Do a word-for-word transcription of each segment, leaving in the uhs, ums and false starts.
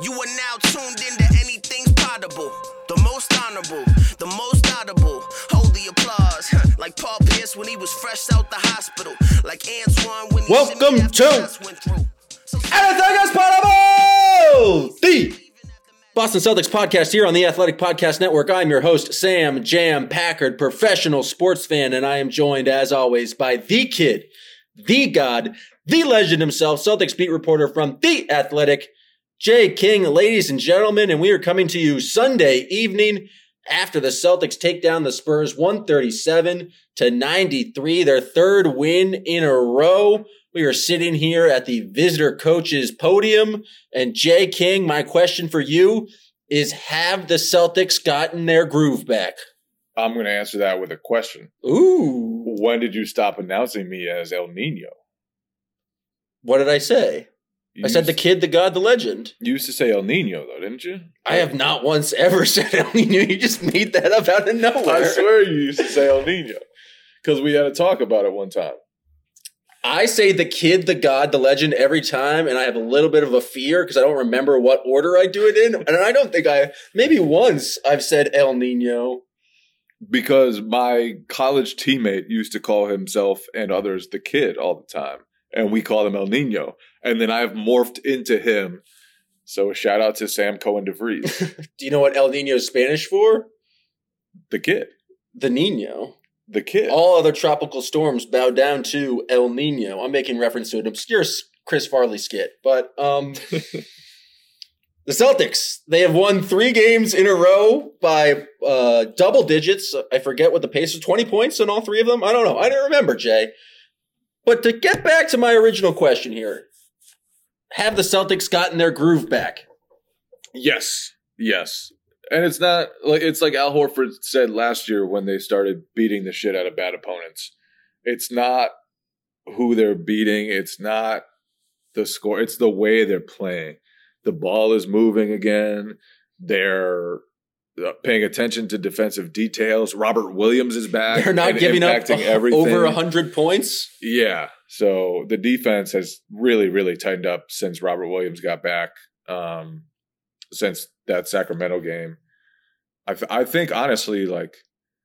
You are now tuned into Anything's Potable. The most honorable, the most audible. Hold the applause, like Paul Pierce when he was fresh out the hospital. Like Antoine when he Welcome to went through. Anything's Potable, the Boston Celtics podcast here on the Athletic Podcast Network. I'm your host, Sam Jam Packard, professional sports fan, and I am joined, as always, by the kid, the god, the legend himself, Celtics beat reporter from The Athletic, Jay King, ladies and gentlemen, and we are coming to you Sunday evening after the Celtics take down the Spurs one thirty-seven to ninety-three, their third win in a row. We are sitting here at the visitor coach's podium, and Jay King, my question for you is, have the Celtics gotten their groove back? I'm going to answer that with a question. Ooh. When did you stop announcing me as El Nino? What did I say? You I said the kid, the god, the legend. You used to say El Nino, though, didn't you? I have not once ever said El Nino. You just made that up out of nowhere. I swear you used to say El Nino because we had a talk about it one time. I say the kid, the god, the legend every time, and I have a little bit of a fear because I don't remember what order I do it in. And I don't think I, maybe once I've said El Nino. Because my college teammate used to call himself and others the kid all the time. And we call him El Nino. And then I've morphed into him. So shout out to Sam Cohen DeVries. Do you know what El Nino is Spanish for? The kid. The Nino. The kid. All other tropical storms bow down to El Nino. I'm making reference to an obscure Chris Farley skit. But um, the Celtics, they have won three games in a row by uh, double digits. I forget what the pace was, twenty points in all three of them? I don't know. I don't remember, Jay. But to get back to my original question here, have the Celtics gotten their groove back? Yes. Yes. And it's not like it's like Al Horford said last year when they started beating the shit out of bad opponents. It's not who they're beating. It's not the score. It's the way they're playing. The ball is moving again. They're paying attention to defensive details. Robert Williams is back. They're not giving up everything. Over one hundred points. Yeah. So the defense has really, really tightened up since Robert Williams got back, um, since that Sacramento game. I, th- I think, honestly, like,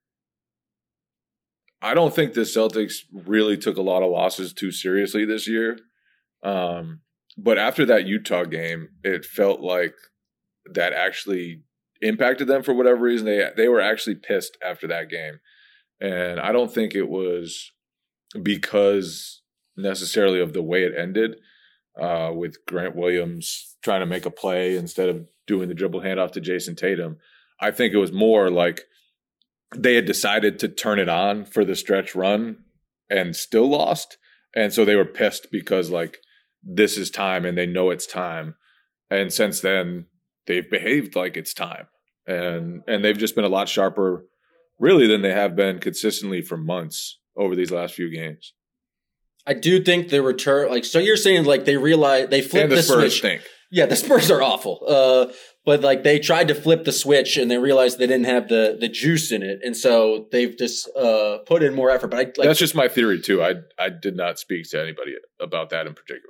I don't think the Celtics really took a lot of losses too seriously this year. Um, but after that Utah game, it felt like that actually impacted them for whatever reason. They they were actually pissed after that game. And I don't think it was because necessarily of the way it ended, uh, with Grant Williams trying to make a play instead of doing the dribble handoff to Jason Tatum. I think it was more like they had decided to turn it on for the stretch run and still lost. And so they were pissed because, like, this is time and they know it's time. And since then, they've behaved like it's time. And and they've just been a lot sharper, really, than they have been consistently for months over these last few games. I do think the return, like, so you're saying, like, they realize they flipped and the, the Spurs switch. Stink. Yeah, the Spurs are awful. Uh, but, like, they tried to flip the switch and they realized they didn't have the the juice in it. And so they've just uh, put in more effort. But I, like, That's just my theory, too. I, I did not speak to anybody about that in particular.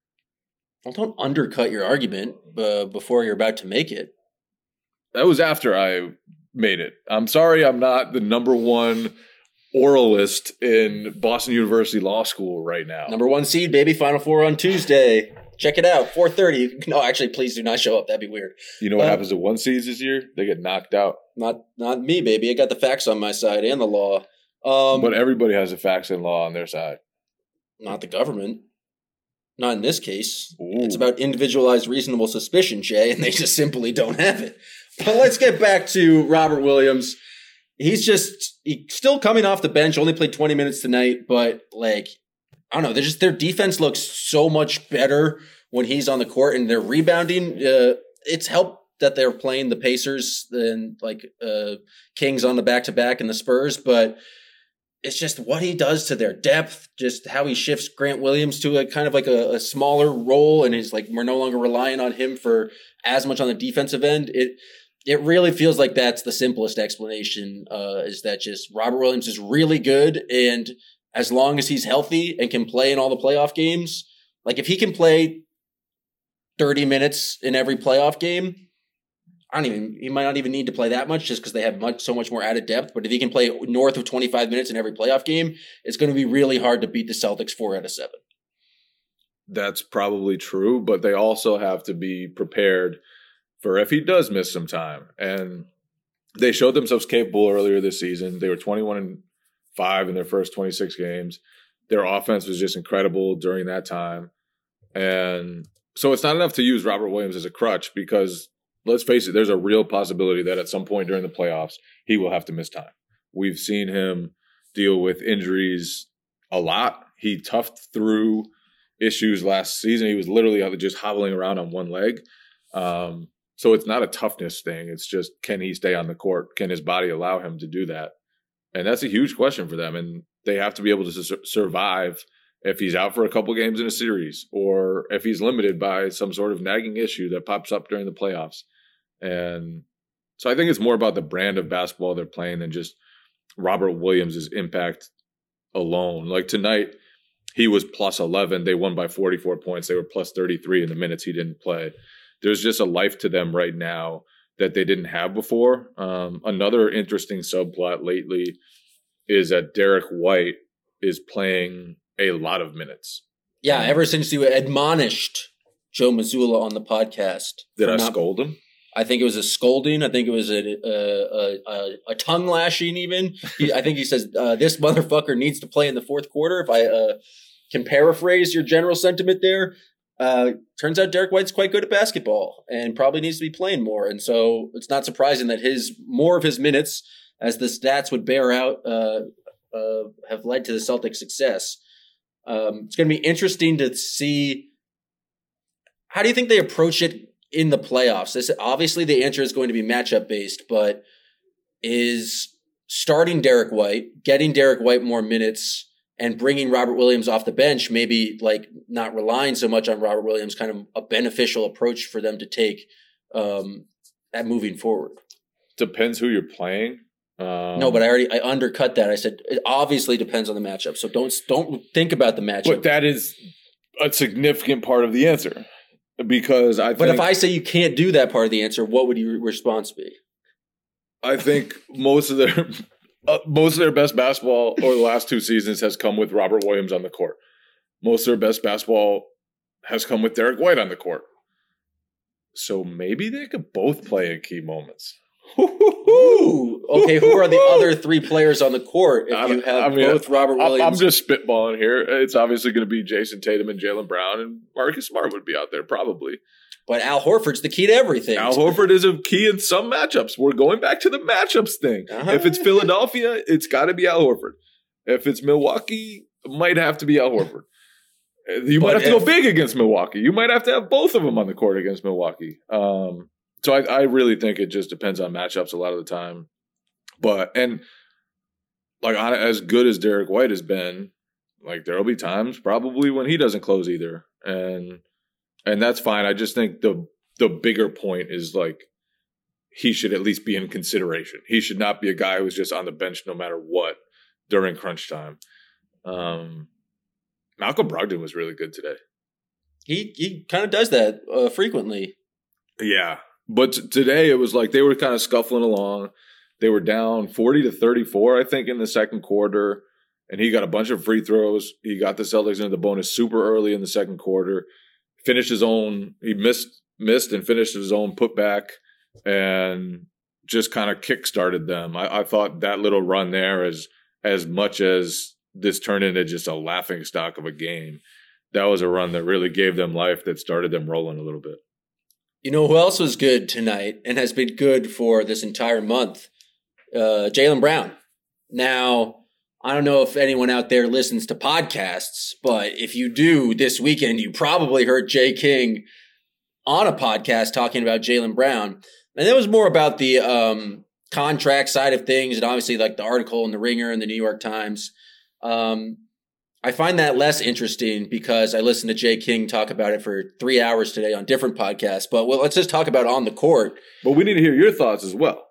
Well, don't undercut your argument uh, before you're about to make it. That was after I made it. I'm sorry I'm not the number one oralist in Boston University Law School right now. Number one seed, baby. Final Four on Tuesday. Check it out. four thirty. No, actually, please do not show up. That'd be weird. You know what uh, happens to one seeds this year? They get knocked out. Not not me, baby. I got the facts on my side and the law. Um, but everybody has the facts and law on their side. Not the government. Not in this case. Ooh. It's about individualized reasonable suspicion, Jay, and they just simply don't have it. But let's get back to Robert Williams. He's just he's still coming off the bench, only played twenty minutes tonight, but, like, I don't know, they're just their defense looks so much better when he's on the court, and their rebounding, uh, it's helped that they're playing the Pacers and, like, uh, Kings on the back-to-back and the Spurs, but it's just what he does to their depth, just how he shifts Grant Williams to a kind of like a, a smaller role, and he's like, we're no longer relying on him for as much on the defensive end. It it really feels like that's the simplest explanation, uh, is that just Robert Williams is really good, and as long as he's healthy and can play in all the playoff games, like if he can play thirty minutes in every playoff game, I don't even, he might not even need to play that much just because they have much, so much more added depth. But if he can play north of twenty-five minutes in every playoff game, it's going to be really hard to beat the Celtics four out of seven. That's probably true, but they also have to be prepared for if he does miss some time. And they showed themselves capable earlier this season. They were twenty-one and five in their first twenty-six games. Their offense was just incredible during that time. And so it's not enough to use Robert Williams as a crutch because, let's face it, there's a real possibility that at some point during the playoffs, he will have to miss time. We've seen him deal with injuries a lot. He toughed through issues last season. He was literally just hobbling around on one leg. Um, so it's not a toughness thing. It's just, can he stay on the court? Can his body allow him to do that? And that's a huge question for them. And they have to be able to su- survive if he's out for a couple games in a series or if he's limited by some sort of nagging issue that pops up during the playoffs. And so I think it's more about the brand of basketball they're playing than just Robert Williams' impact alone. Like tonight, he was plus eleven. They won by forty-four points. They were plus thirty-three in the minutes he didn't play. There's just a life to them right now that they didn't have before. Um, another interesting subplot lately is that Derek White is playing a lot of minutes. Yeah, ever since you admonished Joe Mazzulla on the podcast. Did I not, scold him? I think it was a scolding. I think it was a a, a, a tongue lashing even. He, I think he says, uh, this motherfucker needs to play in the fourth quarter. If I uh, can paraphrase your general sentiment there. Uh, turns out Derek White's quite good at basketball and probably needs to be playing more. And so it's not surprising that his more of his minutes, as the stats would bear out, uh, uh, have led to the Celtics' success. Um, it's going to be interesting to see. How do you think they approach it in the playoffs? This, obviously, the answer is going to be matchup based, but is starting Derek White, getting Derek White more minutes, and bringing Robert Williams off the bench, maybe like not relying so much on Robert Williams, kind of a beneficial approach for them to take um, at moving forward? Depends who you're playing. Um, no, but I already I undercut that. I said it obviously depends on the matchup. So don't don't think about the matchup. But that is a significant part of the answer because I. Think, but if I say you can't do that part of the answer, what would your response be? I think most of their. Uh, most of their best basketball over the last two seasons has come with Robert Williams on the court. Most of their best basketball has come with Derek White on the court. So maybe they could both play in key moments. Ooh, okay, who are the other three players on the court if you have I mean, both Robert Williams? I'm just spitballing here. It's obviously going to be Jason Tatum and Jaylen Brown, and Marcus Smart would be out there probably. But Al Horford's the key to everything. Al Horford is a key in some matchups. We're going back to the matchups thing. Uh-huh. If it's Philadelphia, it's got to be Al Horford. If it's Milwaukee, it might have to be Al Horford. You but might have to if, go big against Milwaukee. You might have to have both of them on the court against Milwaukee. Um, so I, I really think it just depends on matchups a lot of the time. But and like as good as Derek White has been, like there will be times probably when he doesn't close either, and. And that's fine. I just think the the bigger point is like he should at least be in consideration. He should not be a guy who's just on the bench no matter what during crunch time. Um, Malcolm Brogdon was really good today. He he kind of does that uh, frequently. Yeah, but t- today it was like they were kind of scuffling along. They were down forty to thirty-four, I think, in the second quarter, and he got a bunch of free throws. He got the Celtics into the bonus super early in the second quarter. Finished his own, he missed missed and finished his own putback and just kind of kick-started them. I, I thought that little run there, as as much as this turned into just a laughing stock of a game, that was a run that really gave them life, that started them rolling a little bit. You know who else was good tonight and has been good for this entire month? Uh, Jaylen Brown. Now, I don't know if anyone out there listens to podcasts, but if you do this weekend, you probably heard Jay King on a podcast talking about Jaylen Brown. And it was more about the um, contract side of things and obviously like the article in the Ringer and the New York Times. Um, I find that less interesting because I listened to Jay King talk about it for three hours today on different podcasts. But well, let's just talk about on the court. But we need to hear your thoughts as well.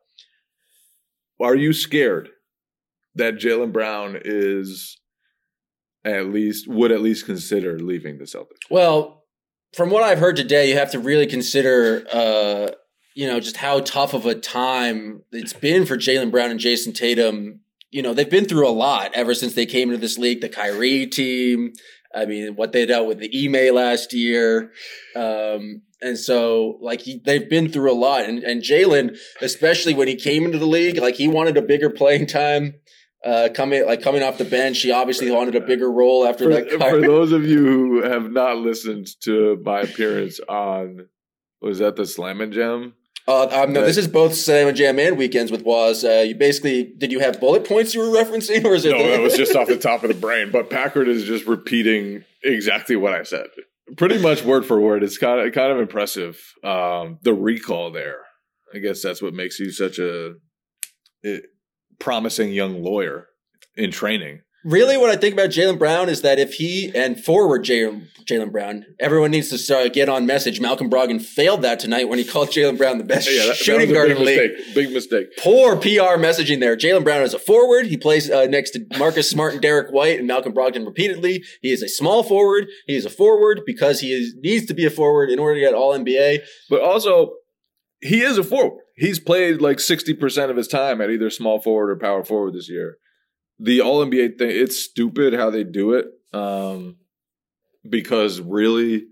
Are you scared that Jaylen Brown is at least would at least consider leaving the Celtics? Well, from what I've heard today, you have to really consider, uh, you know, just how tough of a time it's been for Jaylen Brown and Jason Tatum. You know, they've been through a lot ever since they came into this league. The Kyrie team, I mean, what they dealt with the Ime last year. Um, and so, like, he, they've been through a lot. And, and Jaylen, especially when he came into the league, like, he wanted a bigger playing time. Uh, coming like coming off the bench, he obviously wanted a bigger role after for, that. For those of you who have not listened to my appearance on, was that the Slam and Jam? Uh, um, no, this is both Slam and Jam and Weekends with Waz. Uh, you basically, did you have bullet points you were referencing, or is it? No, that was just off the top of the brain. But Packard is just repeating exactly what I said, pretty much word for word. It's kind of kind of impressive. Um, the recall there, I guess that's what makes you such a it, promising young lawyer in training. Really, what I think about Jaylen Brown is that if he and forward Jaylen Jaylen Brown, everyone needs to start get on message. Malcolm Brogdon failed that tonight when he called Jaylen Brown the best yeah, that, shooting that guard in in the league. Mistake. Big mistake. Poor P R messaging there. Jaylen Brown is a forward. He plays uh, next to Marcus Smart and Derek White and Malcolm Brogdon repeatedly. He is a small forward. He is a forward because he is, needs to be a forward in order to get all N B A. But also, he is a forward. He's played like sixty percent of his time at either small forward or power forward this year. The All N B A thing, it's stupid how they do it um, because really,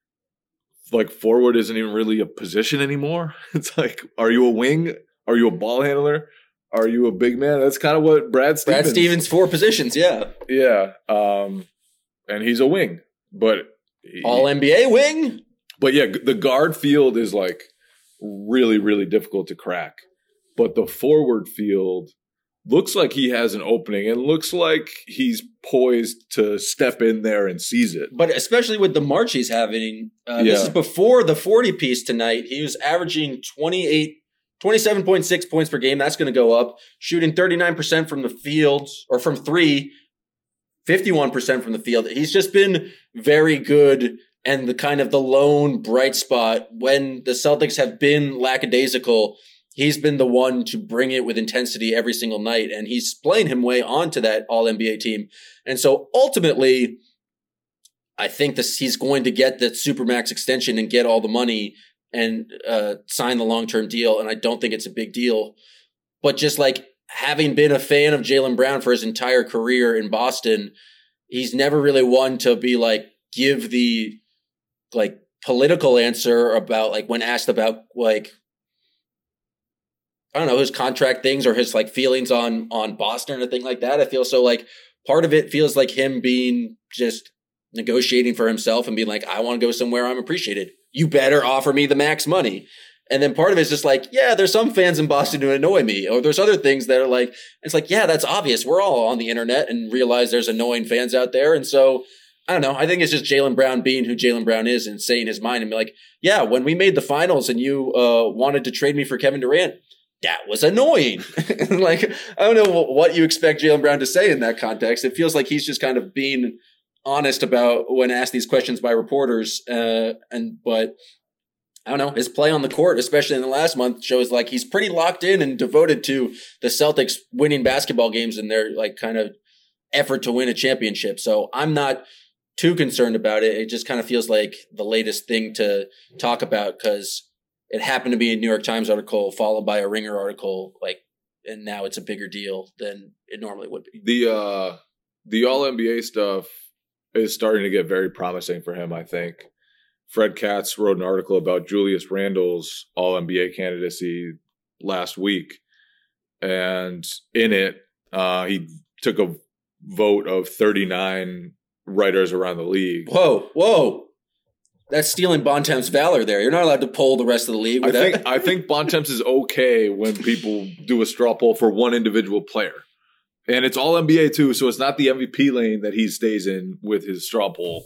like, forward isn't even really a position anymore. It's like, are you a wing? Are you a ball handler? Are you a big man? That's kind of what Brad Stevens. Brad Stevens, four positions, yeah. Yeah. Um, and he's a wing. But he, All N B A wing? But yeah, the guard field is like really, really difficult to crack. But the forward field looks like he has an opening and looks like he's poised to step in there and seize it. But especially with the march he's having, uh, yeah. this is before the forty piece tonight. He was averaging twenty-eight, twenty-seven point six points per game. That's going to go up. Shooting thirty-nine percent from the field or from three, fifty-one percent from the field. He's just been very good and the kind of the lone bright spot when the Celtics have been lackadaisical. He's been the one to bring it with intensity every single night, and he's playing him way onto that All N B A team. And so ultimately, I think this, he's going to get that Supermax extension and get all the money and uh, sign the long-term deal, and I don't think it's a big deal. But just like having been a fan of Jaylen Brown for his entire career in Boston, he's never really one to be like, give the like political answer about like when asked about like, I don't know, his contract things or his like feelings on, on Boston or thing like that. I feel so like part of it feels like him being just negotiating for himself and being like, I want to go somewhere I'm appreciated. You better offer me the max money. And then part of it's just like, yeah, there's some fans in Boston who annoy me. Or there's other things that are like, it's like, yeah, that's obvious. We're all on the internet and realize there's annoying fans out there. And so I don't know. I think it's just Jaylen Brown being who Jaylen Brown is and saying his mind and be like, yeah, when we made the finals and you uh, wanted to trade me for Kevin Durant, that was annoying. Like, I don't know what you expect Jaylen Brown to say in that context. It feels like he's just kind of being honest about when asked these questions by reporters. Uh, and, but I don't know, his play on the court, especially in the last month, shows like he's pretty locked in and devoted to the Celtics winning basketball games and their like kind of effort to win a championship. So I'm not too concerned about it. It just kind of feels like the latest thing to talk about because it happened to be a New York Times article followed by a Ringer article, like, and now it's a bigger deal than it normally would be. The uh, the All N B A stuff is starting to get very promising for him, I think. Fred Katz wrote an article about Julius Randle's All N B A candidacy last week. And in it, uh, he took a vote of thirty-nine writers around the league. Whoa, whoa. That's stealing Bontemps' valor there. You're not allowed to poll the rest of the league. I think I think Bontemps is okay when people do a straw poll for one individual player. And it's all N B A too, so it's not the M V P lane that he stays in with his straw poll.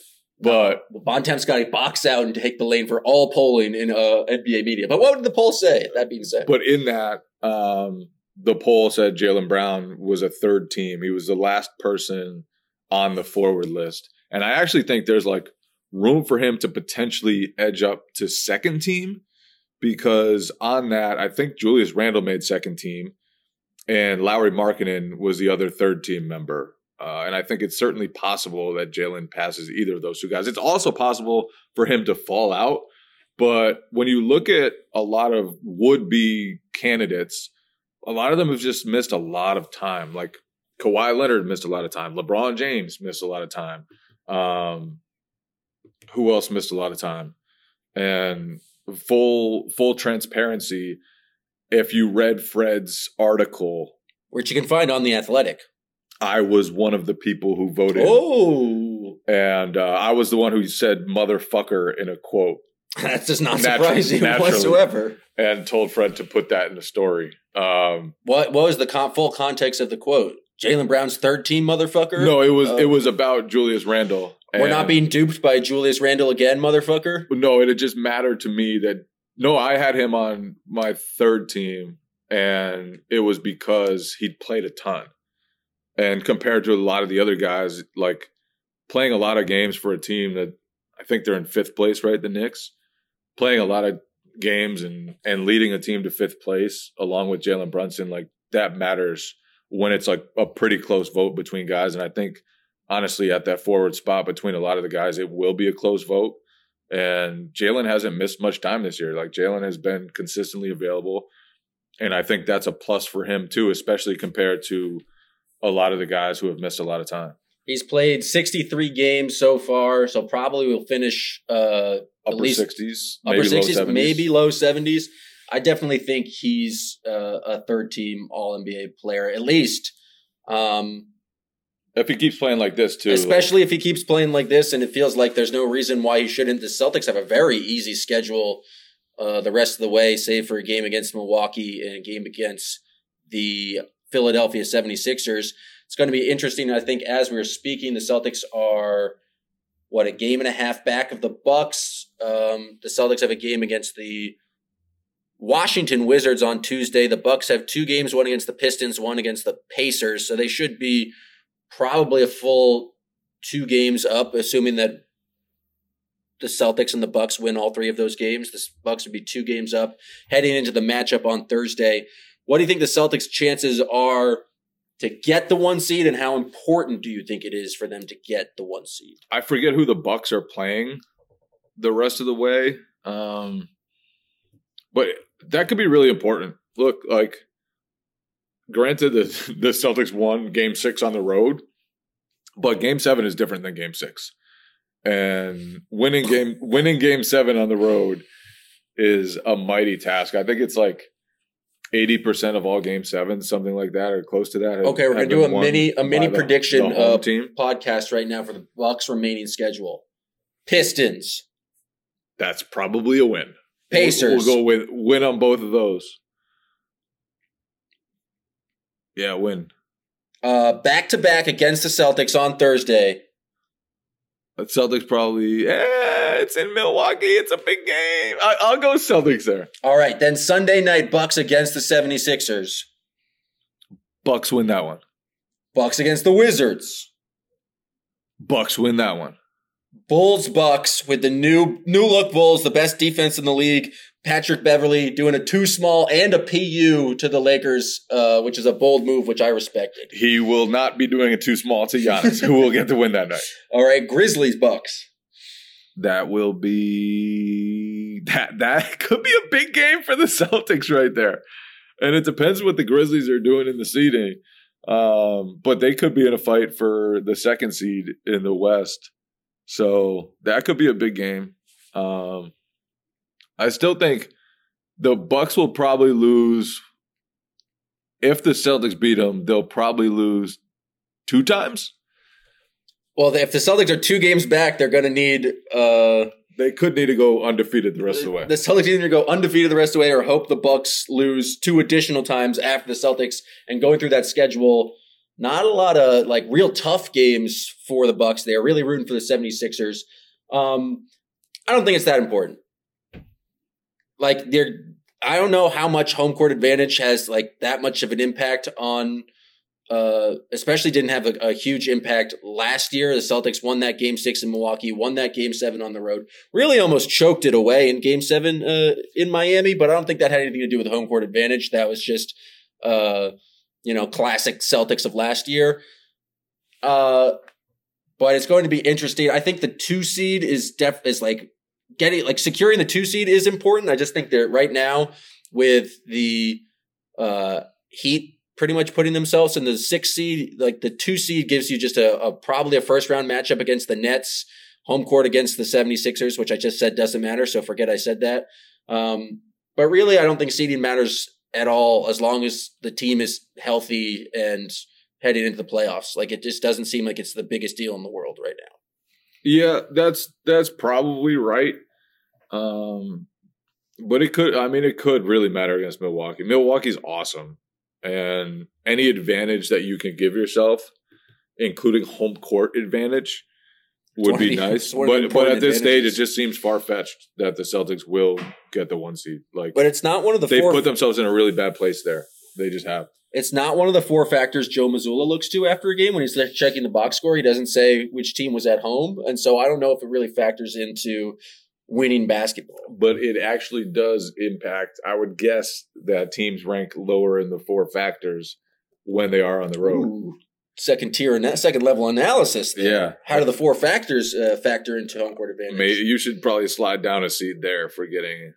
But well, Bontemps got to box out and take the lane for all polling in uh, N B A media. But what did the poll say, that being said? But in that, um, the poll said Jaylen Brown was a third team. He was the last person on the forward list. And I actually think there's like room for him to potentially edge up to second team because on that, I think Julius Randle made second team and Lauri Markkanen was the other third team member. Uh, and I think it's certainly possible that Jalen passes either of those two guys. It's also possible for him to fall out. But when you look at a lot of would-be candidates, a lot of them have just missed a lot of time. Like Kawhi Leonard missed a lot of time. LeBron James missed a lot of time. Um, who else missed a lot of time? And full full transparency, if you read Fred's article, which you can find on The Athletic, I was one of the people who voted. Oh. And uh, I was the one who said motherfucker in a quote. That's just not Naturally, surprising naturally. whatsoever. And told Fred to put that in the story. Um, what what was the con- full context of the quote? Jaylen Brown's third team motherfucker? No, it was uh, it was about Julius Randle. We're not being duped by Julius Randle again, motherfucker? No, it had just mattered to me that, no, I had him on my third team, and it was because he'd played a ton. And compared to a lot of the other guys, like playing a lot of games for a team that I think they're in fifth place, right? The Knicks. Playing a lot of games and, and leading a team to fifth place along with Jalen Brunson, like that matters when it's like a pretty close vote between guys. And I think, honestly, at that forward spot between a lot of the guys, it will be a close vote. And Jalen hasn't missed much time this year. Like Jalen has been consistently available. And I think that's a plus for him too, especially compared to a lot of the guys who have missed a lot of time. He's played sixty-three games so far, so probably will finish uh, upper at least sixties, upper maybe sixties, low seventies. maybe low seventies. I definitely think he's uh, a third-team All N B A player, at least. Um, if he keeps playing like this, too. Especially if he keeps playing like this, and it feels like there's no reason why he shouldn't. The Celtics have a very easy schedule uh, the rest of the way, save for a game against Milwaukee and a game against the Philadelphia seventy-sixers. It's going to be interesting. I think as we were speaking, the Celtics are, what, a game and a half back of the Bucks. Um, the Celtics have a game against the Washington Wizards on Tuesday. The Bucks have two games, one against the Pistons, one against the Pacers. So they should be probably a full two games up, assuming that the Celtics and the Bucks win all three of those games. The Bucks would be two games up heading into the matchup on Thursday. What do you think the Celtics' chances are to get the one seed, and how important do you think it is for them to get the one seed? I forget who the Bucks are playing the rest of the way, um, but that could be really important. Look, like, granted, the the Celtics won Game Six on the road, but Game Seven is different than Game Six, and winning game winning Game Seven on the road is a mighty task. I think it's like eighty percent of all game sevens, something like that, or close to that. Have, okay, we're going to do a mini a mini prediction the uh, team. podcast right now for the Bucks' remaining schedule. Pistons. That's probably a win. Pacers. We'll, we'll go with win on both of those. Yeah, win. Uh, back-to-back against the Celtics on Thursday. But Celtics probably, eh, it's in Milwaukee. It's a big game. I, I'll go Celtics there. All right, then Sunday night, Bucks against the seventy-sixers. Bucks win that one. Bucks against the Wizards. Bucks win that one. Bulls Bucks with the new new look Bulls, the best defense in the league. Patrick Beverley doing a two small and a P U to the Lakers, uh, which is a bold move, which I respected. He will not be doing it too small to Giannis, who will get the win that night. All right, Grizzlies Bucks. That will be that that could be a big game for the Celtics right there. And it depends what the Grizzlies are doing in the seeding. Um, but they could be in a fight for the second seed in the West. So that could be a big game. Um, I still think the Bucks will probably lose. If the Celtics beat them, they'll probably lose two times. Well, if the Celtics are two games back, they're going to need uh, – They could need to go undefeated the rest of the way. The Celtics either go undefeated the rest of the way or hope the Bucks lose two additional times after the Celtics. And going through that schedule, not a lot of like real tough games for the Bucks. They're really rooting for the seventy-sixers. Um, I don't think it's that important. Like they're, I don't know how much home court advantage has like that much of an impact on. Uh, especially didn't have a, a huge impact last year. The Celtics won that game six in Milwaukee, won that game seven on the road, really almost choked it away in game seven uh, in Miami, but I don't think that had anything to do with home court advantage. That was just, uh, you know, classic Celtics of last year. Uh, but it's going to be interesting. I think the two seed is def is like getting like securing the two seed is important. I just think that right now with the uh, Heat pretty much putting themselves in the six seed, like the two seed gives you just a, a probably a first round matchup against the Nets, home court against the seventy-sixers, which I just said doesn't matter. So forget I said that. Um, but really, I don't think seeding matters at all as long as the team is healthy and heading into the playoffs. Like it just doesn't seem like it's the biggest deal in the world right now. Yeah, that's that's probably right. Um, but it could, I mean, it could really matter against Milwaukee. Milwaukee's awesome. And any advantage that you can give yourself, including home court advantage, would be nice. But but at this stage, it just seems far-fetched that the Celtics will get the one seed. Like, but it's not one of the they four put themselves in a really bad place there. They just have. It's not one of the four factors Joe Mazzulla looks to after a game when he's checking the box score. He doesn't say which team was at home. And so I don't know if it really factors into winning basketball. But it actually does impact. I would guess that teams rank lower in the four factors when they are on the road. Ooh, second tier and second level analysis there. Yeah. How do the four factors uh, factor into home court advantage? Maybe you should probably slide down a seed there for getting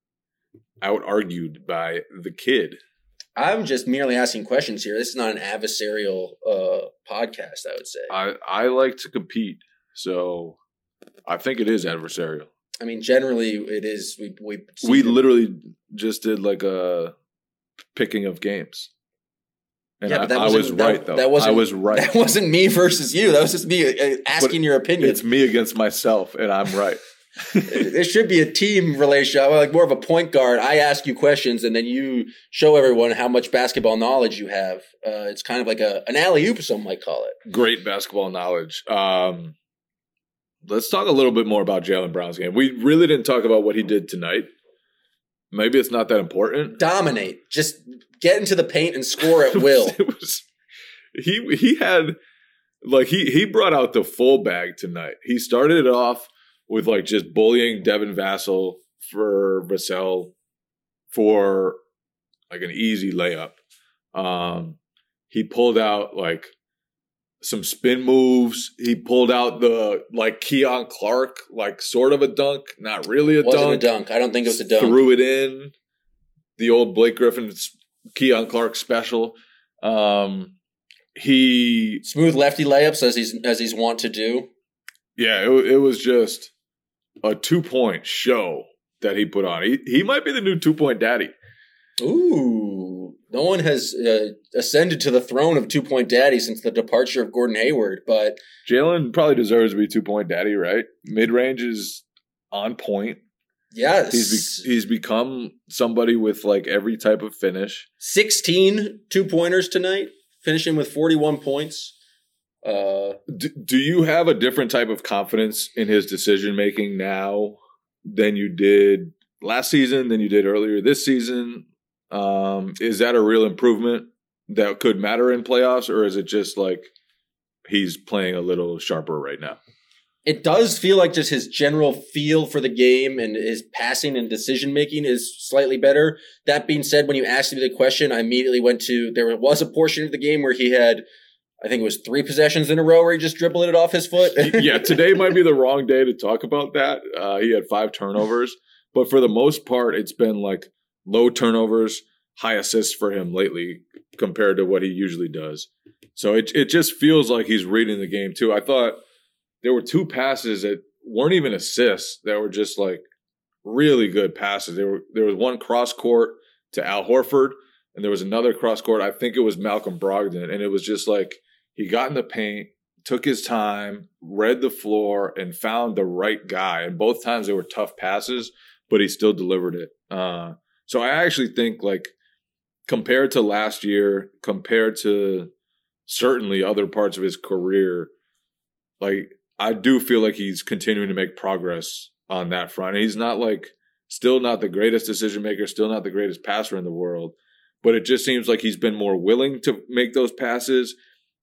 out-argued by the kid. I'm just merely asking questions here. This is not an adversarial uh, podcast, I would say. I, I like to compete, so I think it is adversarial. I mean, generally, it is. We we we literally just did like a picking of games, and yeah, I, that I was that, right though. That wasn't, I was right. That wasn't me versus you. That was just me uh, asking but your opinion. It's me against myself, and I'm right. There should be a team relationship, like more of a point guard. I ask you questions, and then you show everyone how much basketball knowledge you have. Uh, it's kind of like a an alley-oop, some might call it. Great basketball knowledge. Um, let's talk a little bit more about Jaylen Brown's game. We really didn't talk about what he did tonight. Maybe it's not that important. Dominate. Just get into the paint and score at will. it was, he he had like he he brought out the full bag tonight. He started it off with like just bullying Devin Vassell for Vassell for like an easy layup. Um, he pulled out like some spin moves. He pulled out the like Keon Clark, like sort of a dunk, not really a Wasn't dunk. a dunk. I don't think it was a dunk. Threw it in. The old Blake Griffin Keon Clark special. Um, he smooth lefty layups as he's as he's wont to do. Yeah, it, it was just a two-point show that he put on. He he might be the new two-point daddy. Ooh. No one has uh, ascended to the throne of two-point daddy since the departure of Gordon Hayward, but Jaylen probably deserves to be two-point daddy, right? Mid-range is on point. Yes. He's be- he's become somebody with like every type of finish. sixteen two-pointers tonight, finishing with forty-one points. Uh, do, do you have a different type of confidence in his decision making now than you did last season, than you did earlier this season? Um, is that a real improvement that could matter in playoffs, or is it just like he's playing a little sharper right now? It does feel like just his general feel for the game and his passing and decision making is slightly better. That being said, when you asked me the question, I immediately went to there was a portion of the game where he had, I think it was three possessions in a row where he just dribbled it off his foot. Yeah, today might be the wrong day to talk about that. Uh, he had five turnovers, but for the most part, it's been like low turnovers, high assists for him lately compared to what he usually does. So it it just feels like he's reading the game too. I thought there were two passes that weren't even assists that were just like really good passes. There were there was one cross court to Al Horford, and there was another cross court. I think it was Malcolm Brogdon, and it was just like he got in the paint, took his time, read the floor, and found the right guy. And both times they were tough passes, but he still delivered it. Uh, so I actually think like compared to last year, compared to certainly other parts of his career, like I do feel like he's continuing to make progress on that front. And he's not like still not the greatest decision maker, still not the greatest passer in the world, but it just seems like he's been more willing to make those passes.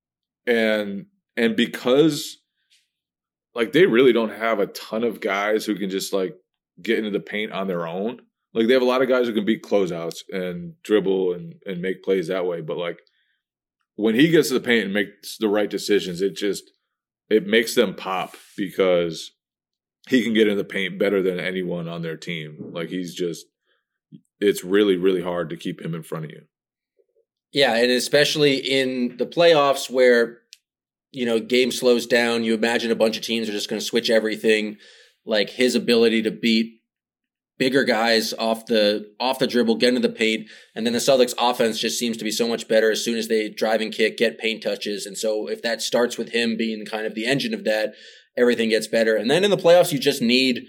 And and because like they really don't have a ton of guys who can just like get into the paint on their own. Like they have a lot of guys who can beat closeouts and dribble and, and make plays that way. But like when he gets to the paint and makes the right decisions, it just it makes them pop because he can get in the paint better than anyone on their team. Like he's just it's really, really hard to keep him in front of you. Yeah, and especially in the playoffs where, you know, game slows down, you imagine a bunch of teams are just going to switch everything. Like his ability to beat bigger guys off the off the dribble, get into the paint, and then the Celtics offense just seems to be so much better as soon as they drive and kick, get paint touches. And so if that starts with him being kind of the engine of that, everything gets better. And then in the playoffs, you just need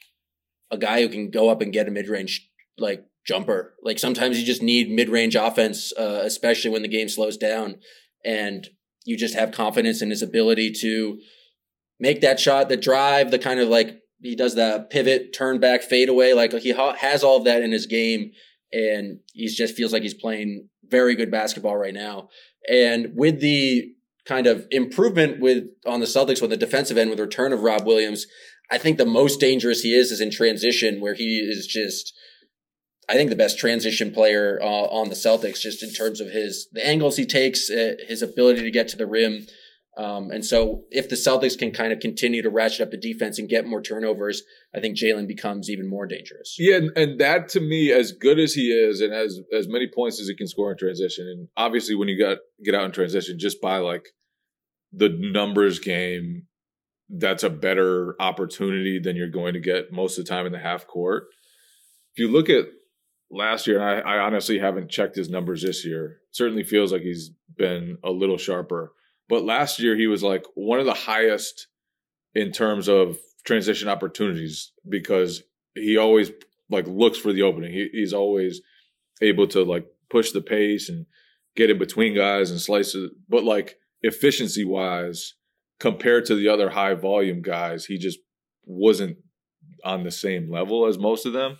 a guy who can go up and get a mid-range like jumper. Like sometimes you just need mid-range offense, uh, especially when the game slows down, and you just have confidence in his ability to make that shot, the drive, the kind of like he does that pivot, turn back, fade away. Like he ha- has all of that in his game, and he just feels like he's playing very good basketball right now. And with the kind of improvement with on the Celtics with the defensive end with the return of Rob Williams, I think the most dangerous he is is in transition, where he is just, I think, the best transition player uh, on the Celtics, just in terms of his the angles he takes, uh, his ability to get to the rim. Um, and so if the Celtics can kind of continue to ratchet up the defense and get more turnovers, I think Jalen becomes even more dangerous. Yeah, and, and that to me, as good as he is and as as many points as he can score in transition, and obviously when you got get out in transition, just by like the numbers game, that's a better opportunity than you're going to get most of the time in the half court. If you look at last year, and I, I honestly haven't checked his numbers this year, certainly feels like he's been a little sharper. But last year, he was like one of the highest in terms of transition opportunities because he always like looks for the opening. He, he's always able to like push the pace and get in between guys and slice it. But like efficiency wise, compared to the other high volume guys, he just wasn't on the same level as most of them.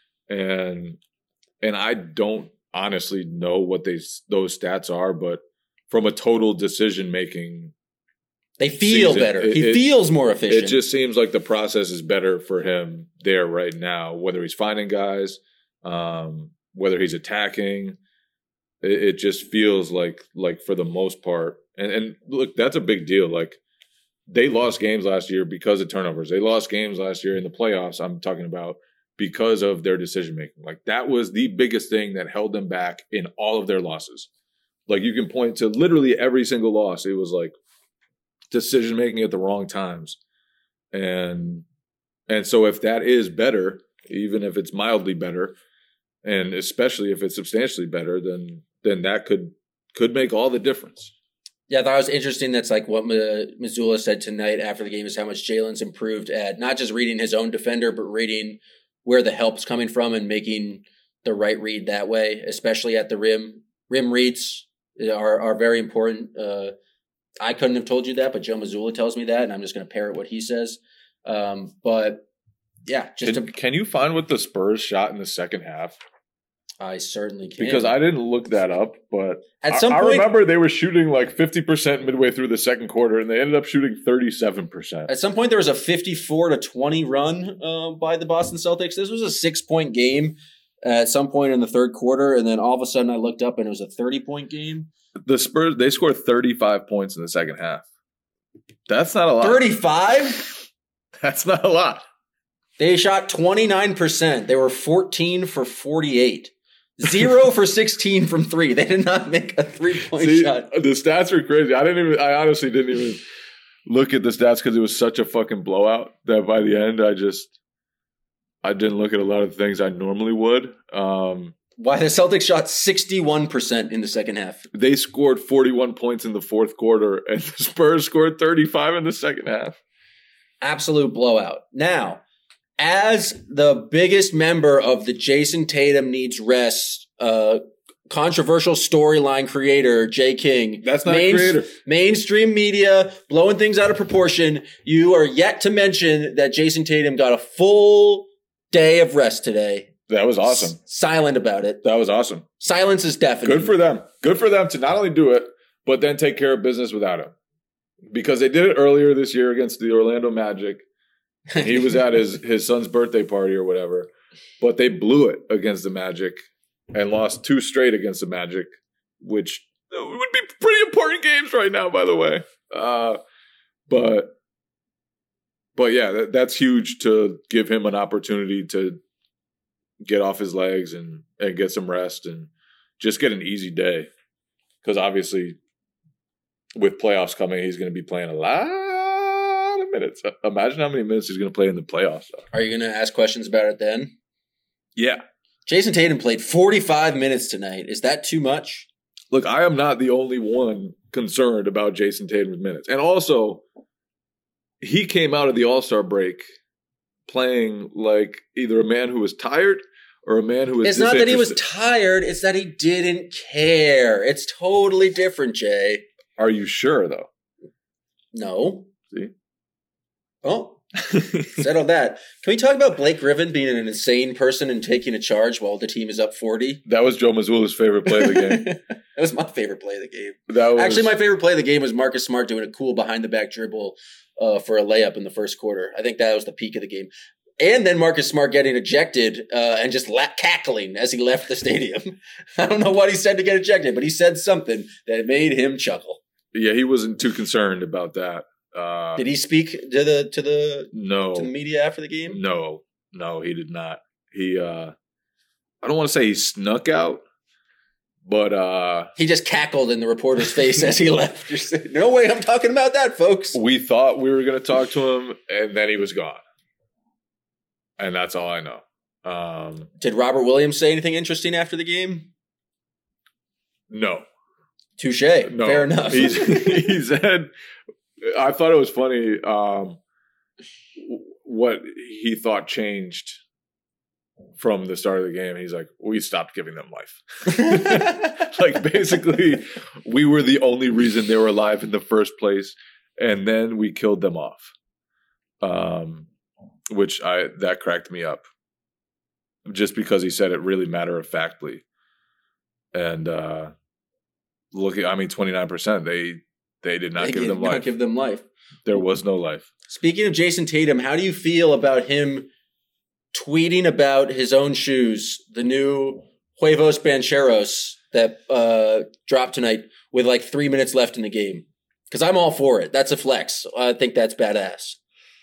And and I don't honestly know what they those stats are, but from a total decision-making They feel season, better. it, he it, feels more efficient. It just seems like the process is better for him there right now, whether he's finding guys, um, whether he's attacking. It, it just feels like, like for the most part, and, and look, that's a big deal. Like they lost games last year because of turnovers. They lost games last year in the playoffs, I'm talking about, because of their decision-making. Like that was the biggest thing that held them back in all of their losses. Like you can point to literally every single loss. It was like decision making at the wrong times. And and so if that is better, even if it's mildly better, and especially if it's substantially better, then then that could could make all the difference. Yeah, I thought it was interesting. That's like what Mazzulla said tonight after the game is how much Jalen's improved at not just reading his own defender, but reading where the help's coming from and making the right read that way, especially at the rim. Rim reads are are very important. Uh, I couldn't have told you that, but Joe Mazzulla tells me that, and I'm just going to parrot what he says. Um, but yeah, just can, to, can you find what the Spurs shot in the second half? I certainly can. Because I didn't look that up, but at some I, point, I remember they were shooting like fifty percent midway through the second quarter, and they ended up shooting thirty-seven percent. At some point, there was a fifty-four to twenty run uh, by the Boston Celtics. This was a six-point game at some point in the third quarter, and then all of a sudden I looked up and it was a thirty-point game. The Spurs, they scored thirty-five points in the second half. That's not a lot. thirty-five? That's not a lot. They shot twenty-nine percent. They were fourteen for forty-eight. Zero for sixteen from three. They did not make a three-point See, shot. The stats are crazy. I didn't even. I honestly didn't even look at the stats because it was such a fucking blowout that by the end I just I didn't look at a lot of the things I normally would. Um, Why the Celtics shot sixty-one percent in the second half. They scored forty-one points in the fourth quarter, and the Spurs scored thirty-five in the second half. Absolute blowout. Now, as the biggest member of the Jason Tatum needs rest, uh, controversial storyline creator, Jay King. That's not a creator. Mainstream media blowing things out of proportion. You are yet to mention that Jason Tatum got a full day of rest today. That was awesome. S- silent about it. That was awesome. Silence is deafening. Good for them. Good for them to not only do it, but then take care of business without him. Because they did it earlier this year against the Orlando Magic. He was at his, his son's birthday party or whatever. But they blew it against the Magic and lost two straight against the Magic, which would be pretty important games right now, by the way. Uh, but but yeah, that, that's huge to give him an opportunity to get off his legs and, and get some rest and just get an easy day. Because obviously, with playoffs coming, he's going to be playing a lot of minutes. Imagine how many minutes he's going to play in the playoffs. Though. Are you going to ask questions about it then? Yeah. Jason Tatum played forty-five minutes tonight. Is that too much? Look, I am not the only one concerned about Jason Tatum's minutes. And also, he came out of the All-Star break playing like either a man who was tired or a man who was It's not that he was tired. It's that he didn't care. It's totally different, Jay. Are you sure, though? No. See? Oh. Settle that. Can we talk about Blake Griffin being an insane person and taking a charge while the team is up forty? That was Joe Mazzulla's favorite play of the game. That was my favorite play of the game. That was... Actually, my favorite play of the game was Marcus Smart doing a cool behind-the-back dribble uh, for a layup in the first quarter. I think that was the peak of the game. And then Marcus Smart getting ejected uh, and just la- cackling as he left the stadium. I don't know what he said to get ejected, but he said something that made him chuckle. Yeah, he wasn't too concerned about that. Uh, did he speak to the to the no to the media after the game? No, no, he did not. He, uh, I don't want to say he snuck out, but uh, he just cackled in the reporter's face as he left. Just, no way, I'm talking about that, folks. We thought we were going to talk to him, and then he was gone, and that's all I know. Um, did Robert Williams say anything interesting after the game? No. Touche. No. Fair enough. He's, he said. I thought it was funny um, what he thought changed from the start of the game. He's like, we stopped giving them life. Like, basically, we were the only reason they were alive in the first place, and then we killed them off, um, which I that cracked me up just because he said it really matter-of-factly. And uh, looking, I mean, twenty-nine percent, they – They did not they give did them not life. give them life. There was no life. Speaking of Jason Tatum, how do you feel about him tweeting about his own shoes, the new Huevos Bancheros that uh, dropped tonight with like three minutes left in the game? Because I'm all for it. That's a flex. I think that's badass.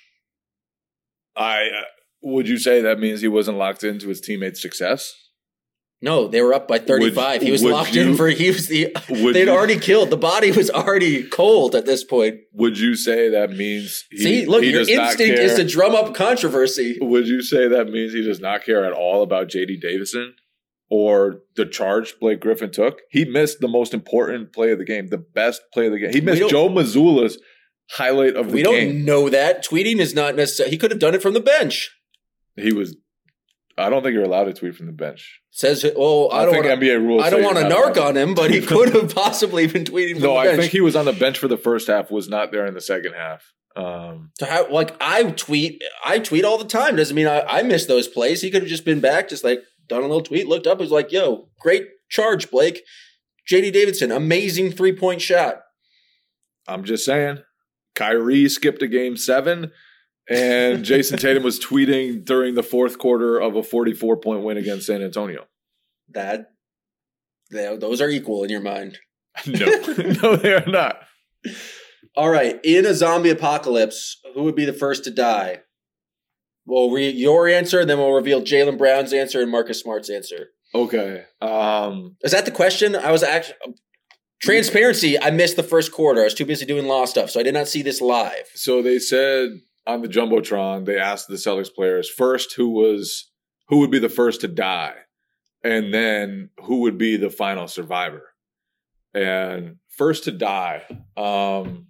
I uh, would you say that means he wasn't locked into his teammates' success? No, they were up by thirty-five. Would, he was locked you, in for he was the they'd you, already killed. The body was already cold at this point. Would you say that means he, See, look, he your does not instinct care? is to drum up controversy. Would you say that means he does not care at all about J D Davison or the charge Blake Griffin took? He missed the most important play of the game, the best play of the game. He missed Joe Mazzulla's highlight of the we game. We don't know that. Tweeting is not necessary. He could have done it from the bench. He was I don't think you're allowed to tweet from the bench. Says, oh, I, I don't think wanna, N B A rules. I don't want to narc on him, but he could have possibly been tweeting from no, the bench. No, I think he was on the bench for the first half, was not there in the second half. Um, so how, like I tweet, I tweet all the time. Doesn't mean I, I miss those plays. He could have just been back, just like done a little tweet, looked up, was like, "Yo, great charge, Blake. J D Davison, amazing three point shot." I'm just saying, Kyrie skipped a game seven. And Jason Tatum was tweeting during the fourth quarter of a forty-four point win against San Antonio. That, they, those are equal in your mind. No, no, they are not. All right. In a zombie apocalypse, who would be the first to die? We'll read your answer, then we'll reveal Jaylen Brown's answer and Marcus Smart's answer. Okay. Um, Is that the question? I was actually... Transparency, I missed the first quarter. I was too busy doing law stuff, so I did not see this live. So they said... on the Jumbotron, they asked the Celtics players first who was who would be the first to die, and then who would be the final survivor. And first to die, um,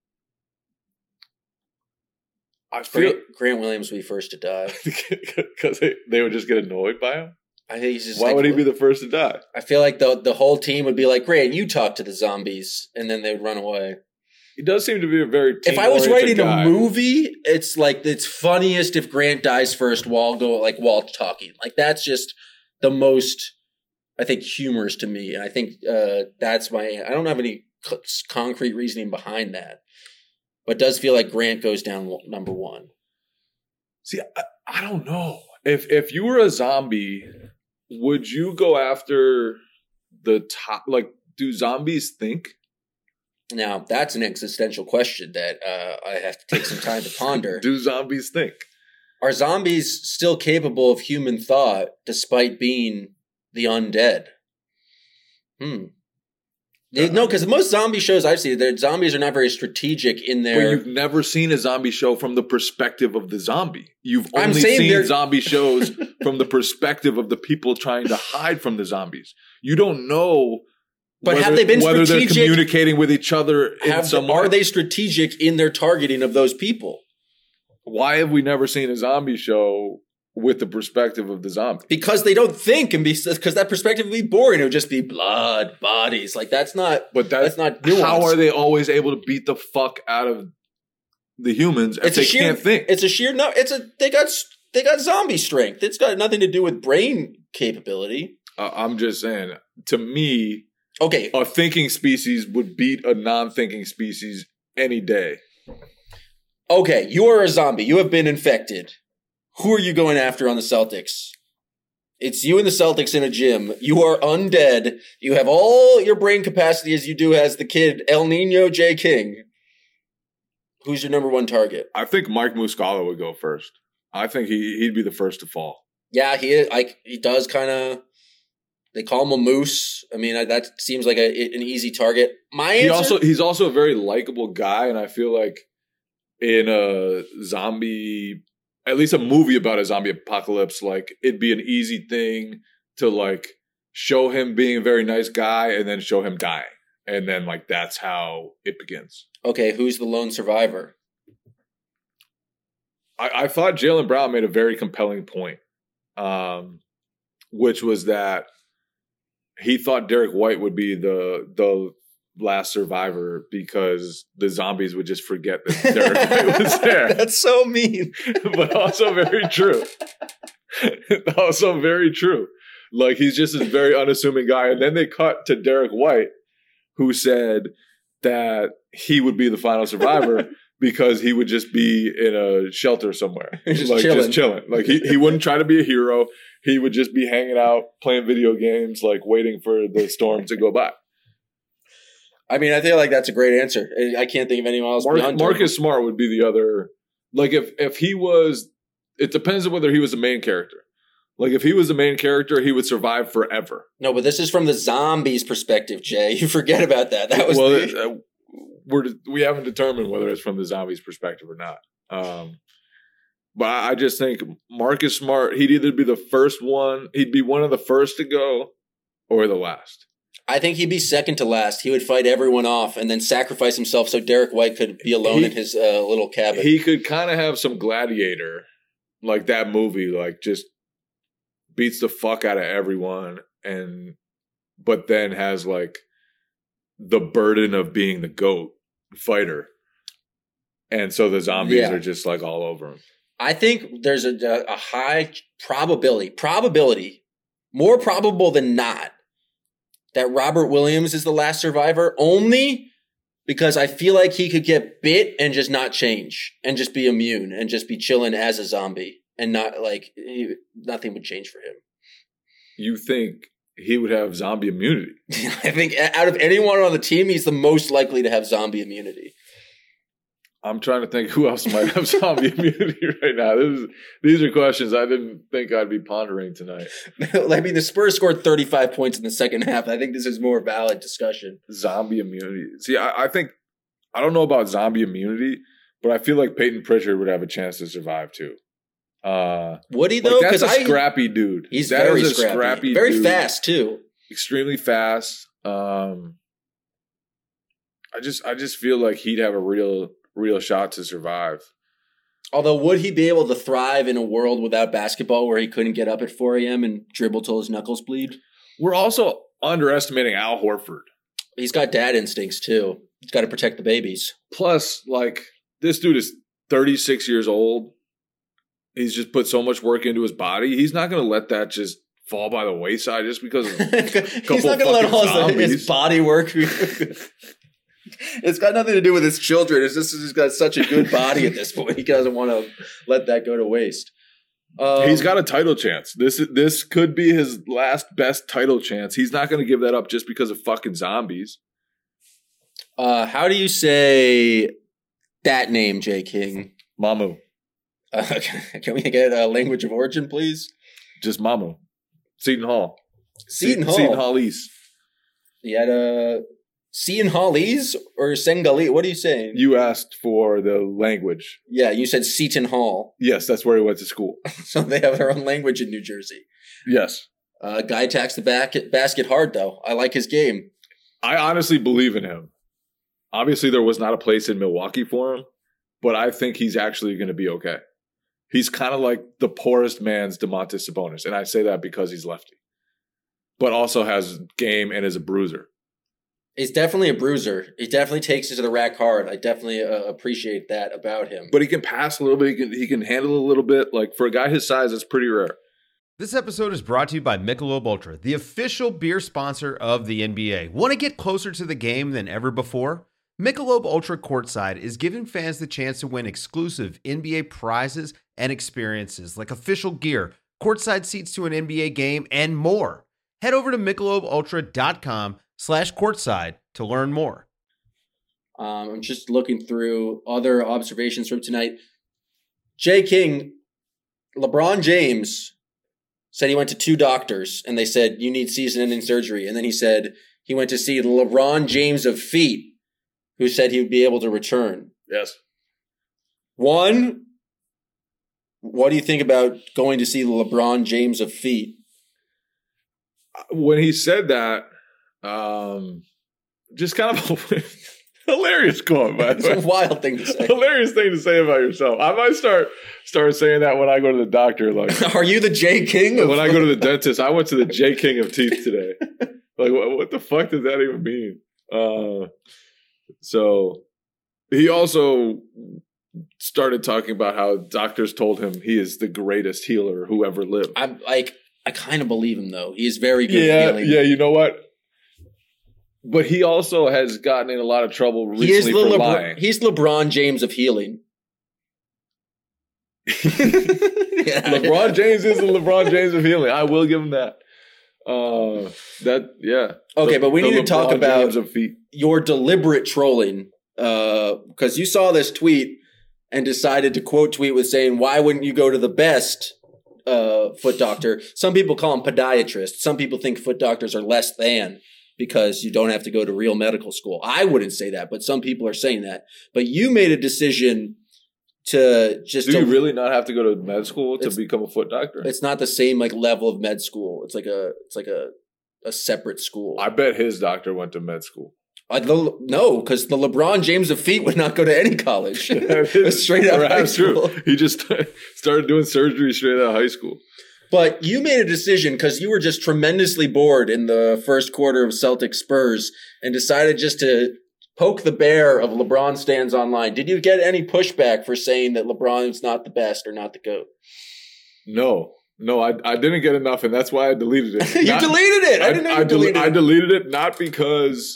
I feel Grant, Grant Williams would be first to die because they, they would just get annoyed by him. I think he's just. Why like, would he be the first to die? I feel like the the whole team would be like, "Grant, you talk to the zombies," and then they would run away. He does seem to be a very If I was writing guy. a movie, it's like it's funniest if Grant dies first while go like while talking. Like that's just the most, I think, humorous to me, and I think uh, that's my. I don't have any c- concrete reasoning behind that, but it does feel like Grant goes down number one. See, I, I don't know if if you were a zombie, would you go after the top? Like, do zombies think? Now, that's an existential question that uh, I have to take some time to ponder. Do zombies think? Are zombies still capable of human thought despite being the undead? Hmm. They, no, because most zombie shows I've seen, their zombies are not very strategic in their... But you've never seen a zombie show from the perspective of the zombie. You've I'm only saying seen they're- zombie shows from the perspective of the people trying to hide from the zombies. You don't know But whether, have they been whether they're strategic? communicating with each other in Have, some are way. they strategic in their targeting of those people? Why have we never seen a zombie show with the perspective of the zombie? Because they don't think and be because that perspective would be boring. It would just be blood, bodies. Like that's not. But that's, That's not nuanced. How are they always able to beat the fuck out of the humans if It's they a sheer. can't think? It's a sheer. No. It's a. They got. They got zombie strength. It's got nothing to do with brain capability. Uh, I'm just saying, to me, Okay. a thinking species would beat a non-thinking species any day. Okay. You are a zombie. You have been infected. Who are you going after on the Celtics? It's you and the Celtics in a gym. You are undead. You have all your brain capacity as you do as the kid El Nino J. King. Who's your number one target? I think Mike Muscala would go first. I think he, he'd be the first to fall. Yeah, he is, like he does kind of. They call him a moose. I mean, that seems like a, an easy target. My answer. He also he's also a very likable guy, and I feel like in a zombie, at least a movie about a zombie apocalypse, like it'd be an easy thing to like show him being a very nice guy, and then show him dying, and then like that's how it begins. Okay, who's the lone survivor? I, I thought Jaylen Brown made a very compelling point, um, which was that he thought Derek White would be the the last survivor because the zombies would just forget that Derek White was there. That's so mean. But also very true. Also very true. Like he's just this very unassuming guy. And then they cut to Derek White, who said that he would be the final survivor because he would just be in a shelter somewhere. Just like chilling. just chilling. Like he, he wouldn't try to be a hero. He would just be hanging out, playing video games, like waiting for the storm to go by. I mean, I feel like that's a great answer. I can't think of anyone else. Mar- beyond Marcus Smart would be the other. Like if if he was, it depends on whether he was the main character. Like if he was the main character, he would survive forever. No, but this is from the zombies' perspective, Jay. You forget about that. That was well, the- uh, we're we haven't determined whether it's from the zombies' perspective or not. Um, but I, I just think Marcus Smart, he'd either be the first one, he'd be one of the first to go, or the last. I think he'd be second to last. He would fight everyone off and then sacrifice himself so Derek White could be alone He- in his uh, little cabin. He could kind of have some Gladiator, like that movie, like just beats the fuck out of everyone, and but then has like the burden of being the GOAT fighter, and so the zombies Yeah. are just like all over him. I think there's a, a high probability, probability, more probable than not, that Robert Williams is the last survivor, only because I feel like he could get bit and just not change and just be immune and just be chilling as a zombie and not like he, nothing would change for him. You think he would have zombie immunity? I think out of anyone on the team, he's the most likely to have zombie immunity. I'm trying to think who else might have zombie immunity right now. This is, these are questions I didn't think I'd be pondering tonight. I mean, the Spurs scored thirty-five points in the second half. I think this is more valid discussion. Zombie immunity. See, I, I think I don't know about zombie immunity, but I feel like Peyton Pritchard would have a chance to survive too. Uh, Would he like though? that's a I scrappy dude. he's That very is a scrappy, scrappy very dude. fast too. Extremely fast. Um, I just, I just feel like he'd have a real, real shot to survive. Although, would he be able to thrive in a world without basketball where he couldn't get up at four a.m. and dribble till his knuckles bleed? We're also underestimating Al Horford. He's got dad instincts too. He's got to protect the babies. Plus, like, this dude is thirty-six years old. He's just put so much work into his body. He's not going to let that just fall by the wayside just because of He's not going to let all his, his body work. It's got nothing to do with his children. It's just he's got such a good body at this point. He doesn't want to let that go to waste. Um, He's got a title chance. This this could be his last best title chance. He's not going to give that up just because of fucking zombies. Uh, how do you say that name, Jay King? Mamu. Uh, can we get a language of origin, please? Just Mamu. Seton Hall. Seton Hall. Seton Hall East. You had a Seton Hallese or Sengali? What are you saying? You asked for the language. Yeah, you said Seton Hall. Yes, that's where he went to school. So they have their own language in New Jersey. Yes. Uh, guy attacks the back basket hard, though. I like his game. I honestly believe in him. Obviously, there was not a place in Milwaukee for him, but I think he's actually going to be okay. He's kind of like the poorest man's DeMontis Sabonis, and I say that because he's lefty, but also has game and is a bruiser. He's definitely a bruiser. He definitely takes it to the rack hard. I definitely uh, appreciate that about him. But he can pass a little bit. He can, he can handle a little bit. Like, for a guy his size, that's pretty rare. This episode is brought to you by Michelob Ultra, the official beer sponsor of the N B A. Want to get closer to the game than ever before? Michelob Ultra Courtside is giving fans the chance to win exclusive N B A prizes and experiences like official gear, courtside seats to an N B A game, and more. Head over to michelob ultra dot com slash courtside to learn more. Um, I'm just looking through other observations from tonight. Jay King, LeBron James said he went to two doctors and they said, you need season-ending surgery. And then he said he went to see LeBron James of feet, who said he would be able to return. Yes. One, what do you think about going to see LeBron James of feet? When he said that, um, just kind of a hilarious quote, by It's the a way. wild thing to say. Hilarious thing to say about yourself. I might start start saying that when I go to the doctor. Like, Are you the Jay King? Of- when I go to the dentist, I went to the J King of teeth today. Like, what, what the fuck does that even mean? Uh, so he also started talking about how doctors told him he is the greatest healer who ever lived. I'm like, I kind of believe him though. He is very good Yeah, at healing. yeah. You know what? But he also has gotten in a lot of trouble recently He is the for LeBron, lying. he's LeBron James of healing. Yeah. LeBron James is the LeBron James of healing. I will give him that. Uh, that yeah. Okay, The- but we the need to talk LeBron about James of feet. your deliberate trolling, because you saw this tweet and decided to quote tweet with saying, "Why wouldn't you go to the best uh, foot doctor?" Some people call them podiatrists. Some people think foot doctors are less than because you don't have to go to real medical school. I wouldn't say that, but some people are saying that. But you made a decision to just Do to, you really not have to go to med school to It's- become a foot doctor? It's not the same like level of med school. It's like a it's like a a separate school. I bet his doctor went to med school. I, the, no, because the LeBron James of feet would not go to any college. Straight out of high Perhaps school. true. He just started doing surgery straight out of high school. But you made a decision because you were just tremendously bored in the first quarter of Celtic Spurs and decided just to poke the bear of LeBron stands online. Did you get any pushback for saying that LeBron's not the best or not the GOAT? No, no, I I didn't get enough, and that's why I deleted it. you Not- deleted it. I, didn't know you I, del- deleted I it. deleted it not because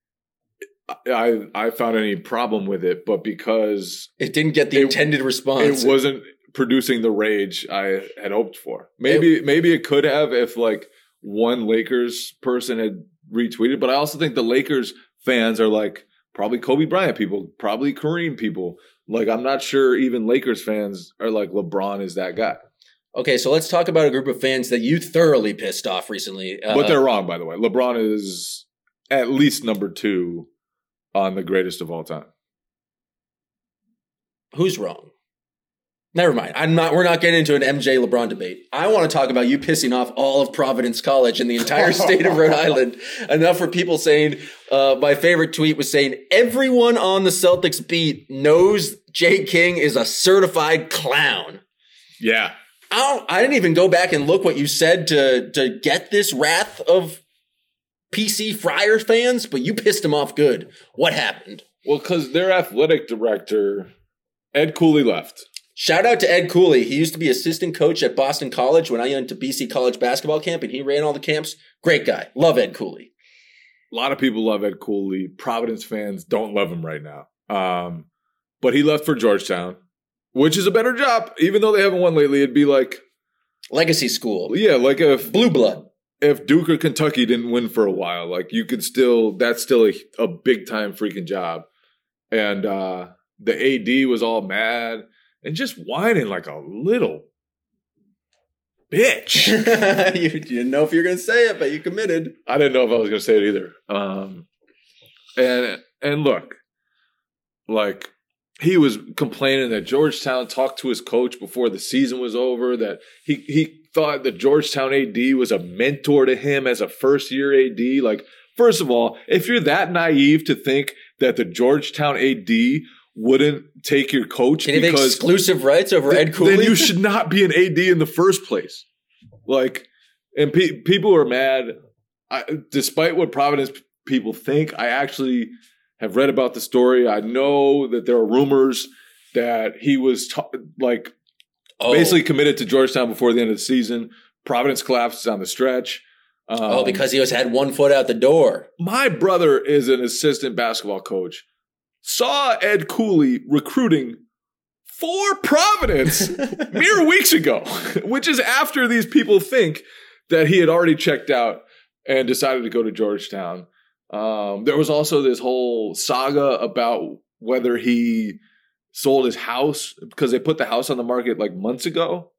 I I found any problem with it, but because It didn't get the It- intended response. it wasn't producing the rage I had hoped for. Maybe maybe it could have if like one Lakers person had retweeted, but I also think the Lakers fans are like probably Kobe Bryant people, probably Kareem people. Like, I'm not sure even Lakers fans are like LeBron is that guy. Okay, so let's talk about a group of fans that you thoroughly pissed off recently. Uh, But they're wrong, by the way. LeBron is at least number two on the greatest of all time. Who's wrong? Never mind. I'm not. We're not getting into an M J LeBron debate. I want to talk about you pissing off all of Providence College and the entire state of Rhode Island. Enough for people saying. Uh, my favorite tweet was saying everyone on the Celtics beat knows Jay King is a certified clown. Yeah. I don't. I didn't even go back and look what you said to to get this wrath of P C Friars fans, but you pissed them off good. What happened? Well, because their athletic director, Ed Cooley, left. Shout out to Ed Cooley. He used to be assistant coach at Boston College when I went to B C College basketball camp, and he ran all the camps. Great guy. Love Ed Cooley. A lot of people love Ed Cooley. Providence fans don't love him right now. Um, but he left for Georgetown, which is a better job. Even though they haven't won lately, it'd be like, Legacy school. yeah, like if Blue blood. if Duke or Kentucky didn't win for a while, like you could still, that's still a, a big time freaking job. And uh, the A D was all mad and just whining like a little bitch. you, you didn't know if you were going to say it, but you committed. I didn't know if I was going to say it either. Um, and and look, like he was complaining that Georgetown talked to his coach before the season was over, that he he thought the Georgetown A D was a mentor to him as a first year A D. Like, first of all, if you're that naive to think that the Georgetown A D wouldn't take your coach Can he because have exclusive rights over th- Ed Cooley? then you should not be an A D in the first place. Like, and pe- people are mad. I, despite what Providence p- people think, I actually have read about the story. I know that there are rumors that he was t- like oh. basically committed to Georgetown before the end of the season. Providence collapses on the stretch. Um, oh, because he was had one foot out the door. My brother is an assistant basketball coach. Saw Ed Cooley recruiting for Providence mere weeks ago, which is after these people think that he had already checked out and decided to go to Georgetown. Um, there was also this whole saga about whether he sold his house because they put the house on the market like months ago.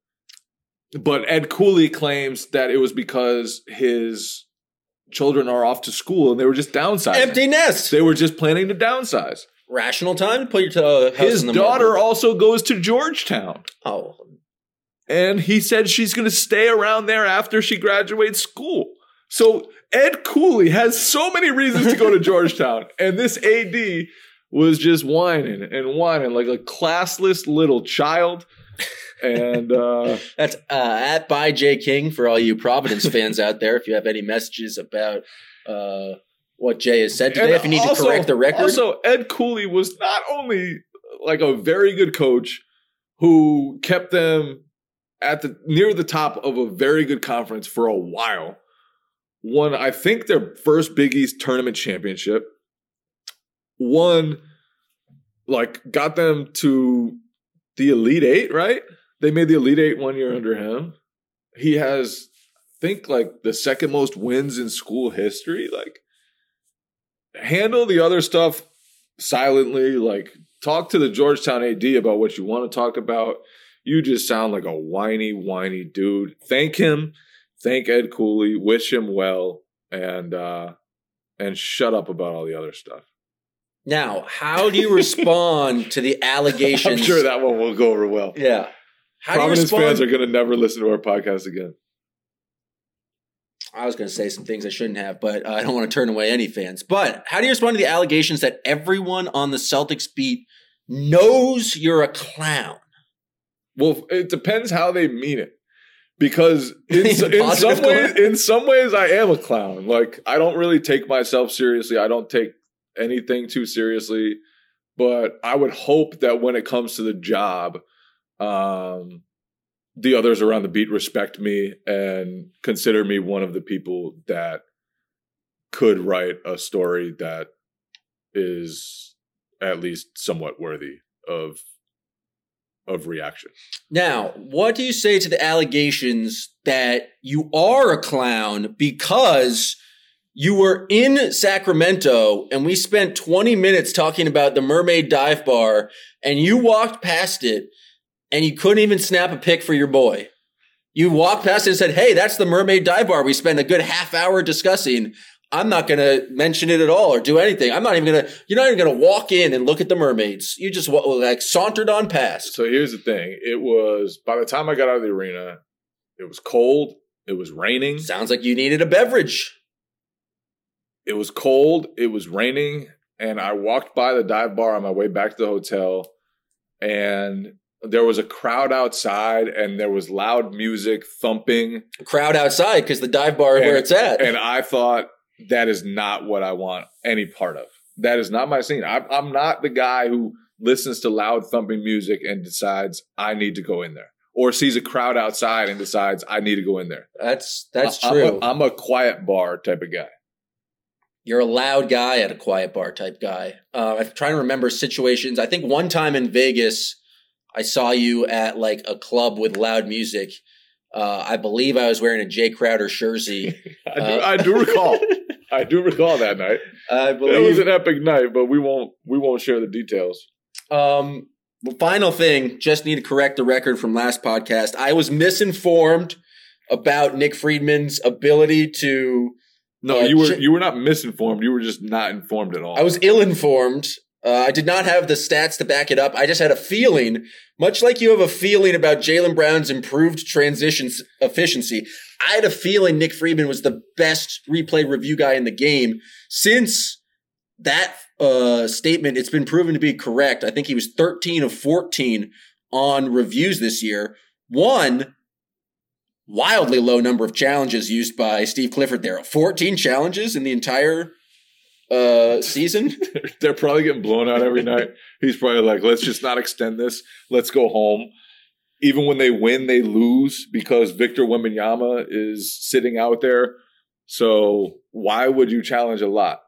But Ed Cooley claims that it was because his children are off to school and they were just downsizing. Empty nest. They were just planning to downsize. Rational time to put your uh, house His in the daughter market. also goes to Georgetown. Oh. And he said she's going to stay around there after she graduates school. So Ed Cooley has so many reasons to go to Georgetown. And this A D was just whining and whining like a classless little child. And uh, that's uh, at by J King for all you Providence fans out there. If you have any messages about uh, what Jay has said today, if you need also, to correct the record. Also, Ed Cooley was not only like a very good coach who kept them at the near the top of a very good conference for a while. Won, I think, their first Big East tournament championship. Won, like, got them to the Elite Eight, right? They made the Elite Eight one year under him. He has, I think, like, the second most wins in school history. Like, handle the other stuff silently. Like, talk to the Georgetown A D about what you want to talk about. You just sound like a whiny, whiny dude. Thank him. Thank Ed Cooley. Wish him well. And, uh, and shut up about all the other stuff. Now, how do you respond to the allegations? I'm sure that one will go over well. Yeah. How Providence do you respond? fans are going to never listen to our podcast again. I was going to say some things I shouldn't have, but uh, I don't want to turn away any fans. But how do you respond to the allegations that everyone on the Celtics beat knows you're a clown? Well, it depends how they mean it. Because in, in some ways, in some ways, I am a clown. Like, I don't really take myself seriously. I don't take anything too seriously. But I would hope that when it comes to the job, um, the others around the beat respect me and consider me one of the people that could write a story that is at least somewhat worthy of of reaction. Now, what do you say to the allegations that you are a clown because you were in Sacramento and we spent twenty minutes talking about the Mermaid Dive Bar and you walked past it and you couldn't even snap a pic for your boy? You walked past it and said, hey, that's the Mermaid Dive Bar we spent a good half hour discussing. I'm not going to mention it at all or do anything. I'm not even going to, you're not even going to walk in and look at the mermaids. You just like sauntered on past. So here's the thing. It was, by the time I got out of the arena, it was cold. It was raining. Sounds like you needed a beverage. It was cold. It was raining. And I walked by the dive bar on my way back to the hotel. And there was a crowd outside and there was loud music thumping. A crowd outside because the dive bar is and, where it's at. And I thought, that is not what I want any part of. That is not my scene. I'm, I'm not the guy who listens to loud thumping music and decides I need to go in there, or sees a crowd outside and decides I need to go in there. That's that's I, true. I'm a, I'm a quiet bar type of guy. You're a loud guy at a quiet bar type guy. Uh, I'm trying to remember situations. I think one time in Vegas, I saw you at like a club with loud music. Uh, I believe I was wearing a Jay Crowder jersey. I, do, Uh, I do recall. I do recall that night. I It was believe. an epic night, but we won't we won't share the details. Um, the final thing, just need to correct the record from last podcast. I was misinformed about Nick Friedman's ability to. No, Uh, you were J- you were not misinformed. You were just not informed at all. I was ill-informed. Uh, I did not have the stats to back it up. I just had a feeling, much like you have a feeling about Jaylen Brown's improved transition s- efficiency. I had a feeling Nick Friedman was the best replay review guy in the game. Since that uh, statement, it's been proven to be correct. I think he was thirteen of fourteen on reviews this year. One wildly low number of challenges used by Steve Clifford there. fourteen challenges in the entire uh, season. They're probably getting blown out every night. He's probably like, let's just not extend this. Let's go home. Even when they win, they lose because Victor Wembanyama is sitting out there. So why would you challenge a lot?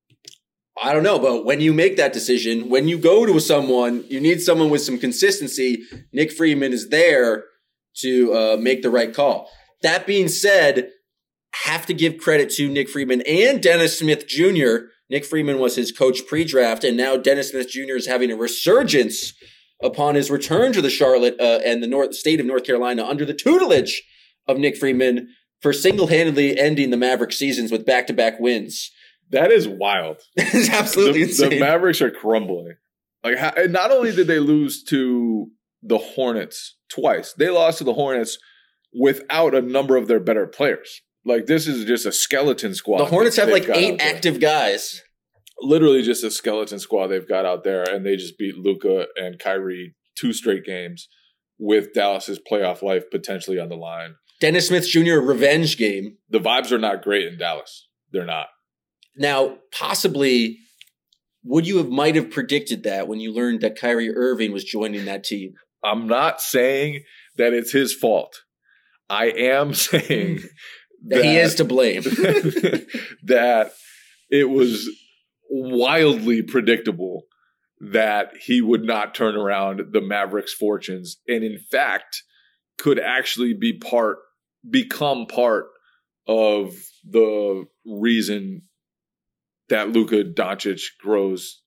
I don't know, but when you make that decision, when you go to someone, you need someone with some consistency. Nick Friedman is there to uh, make the right call. That being said, have to give credit to Nick Friedman and Dennis Smith Junior Nick Friedman was his coach pre-draft, and now Dennis Smith Junior is having a resurgence upon his return to the Charlotte uh, and the North state of North Carolina under the tutelage of Nick Friedman for single-handedly ending the Maverick seasons with back-to-back wins. That is wild. It's absolutely the, insane. the Mavericks are crumbling. Like, how, and not only did they lose to the Hornets twice, they lost to the Hornets without a number of their better players. Like, this is just a skeleton squad. The Hornets have they've like got eight out there. active guys. Literally just a skeleton squad they've got out there, and they just beat Luka and Kyrie two straight games with Dallas's playoff life potentially on the line. Dennis Smith Junior revenge game. The vibes are not great in Dallas. They're not. Now, possibly, would you have might have predicted that when you learned that Kyrie Irving was joining that team? I'm not saying that it's his fault. I am saying That he is to blame. that it was wildly predictable that he would not turn around the Mavericks' fortunes, and in fact could actually be part, become part of the reason that Luka Doncic grows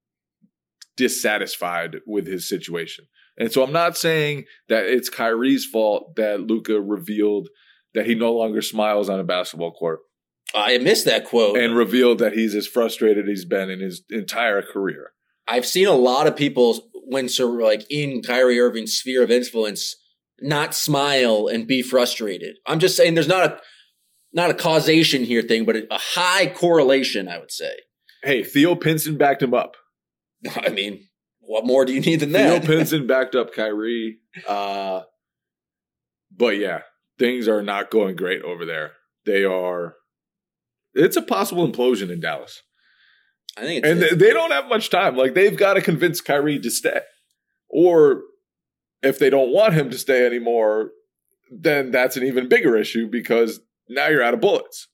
dissatisfied with his situation. And so I'm not saying that it's Kyrie's fault that Luka revealed that he no longer smiles on a basketball court I missed that quote. and revealed that he's as frustrated as he's been in his entire career. I've seen a lot of people, when so like in Kyrie Irving's sphere of influence, not smile and be frustrated. I'm just saying there's not a not a causation here thing, but a high correlation, I would say. Hey, Theo Pinson backed him up. I mean, what more do you need than Theo that? Pinson backed up Kyrie. Uh, but yeah, things are not going great over there. They are – it's a possible implosion in Dallas. I think it's And they, they don't have much time. Like, they've got to convince Kyrie to stay. Or if they don't want him to stay anymore, then that's an even bigger issue because now you're out of bullets.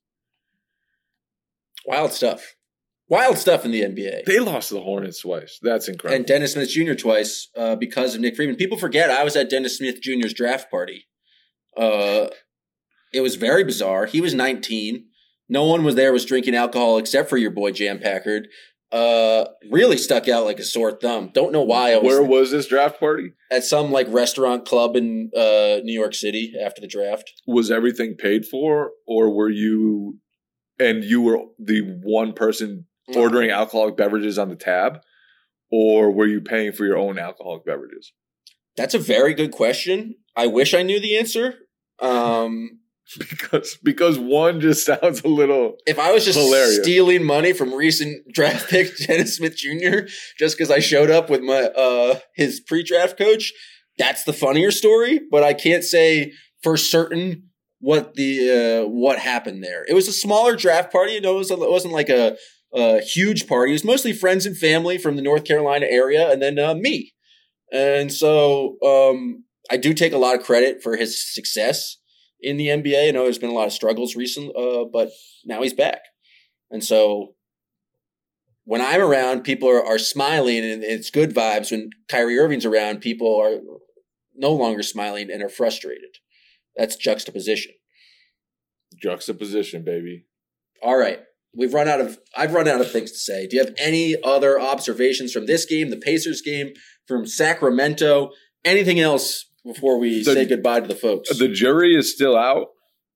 wild stuff. Wild stuff in the N B A. They lost to the Hornets twice. That's incredible. And Dennis Smith Junior twice uh, because of Nick Friedman. People forget I was at Dennis Smith Junior's draft party. Uh, it was very bizarre. He was nineteen. No one was there was drinking alcohol except for your boy Jam Packard. Uh, really stuck out like a sore thumb. Don't know why I was, Where was this draft party? at some like restaurant club in uh, New York City after the draft. Was everything paid for, or were you and you were the one person ordering alcoholic beverages on the tab, or were you paying for your own alcoholic beverages? That's a very good question. I wish I knew the answer. Um, Because because one just sounds a little if I was just Hilarious. stealing money from recent draft pick Dennis Smith Junior just because I showed up with my uh, his pre-draft coach, that's the funnier story. But I can't say for certain what the uh, what happened there. It was a smaller draft party. You know, it, was a, it wasn't like a, a huge party. It was mostly friends and family from the North Carolina area, and then uh, me. And so um, I do take a lot of credit for his success in the N B A. I know there's been a lot of struggles recently, uh, but now he's back. And so when I'm around, people are, are smiling and it's good vibes. When Kyrie Irving's around, people are no longer smiling and are frustrated. That's juxtaposition. Juxtaposition, baby. All right. We've run out of, I've run out of things to say. Do you have any other observations from this game, the Pacers game, from Sacramento, anything else before we the, say goodbye to the folks? The jury is still out,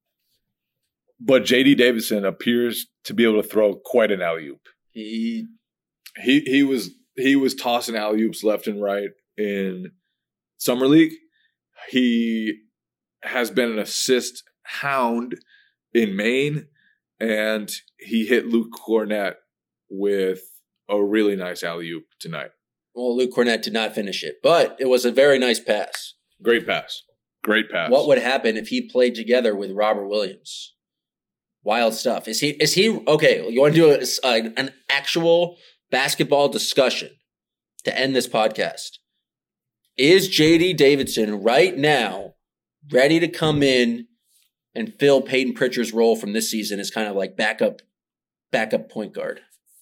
but J D Davison appears to be able to throw quite an alley-oop. He, he, he was, he was tossing alley-oops left and right in Summer League. He has been an assist hound in Maine, and he hit Luke Cornett with a really nice alley-oop tonight. Well, Luke Cornett did not finish it, but it was a very nice pass. Great pass. Great pass. What would happen if he played together with Robert Williams? Wild stuff. Is he, is he, okay, you want to do a, a, an actual basketball discussion to end this podcast? Is J D Davison right now ready to come in and fill Peyton Pritchard's role from this season as kind of like backup, backup point guard?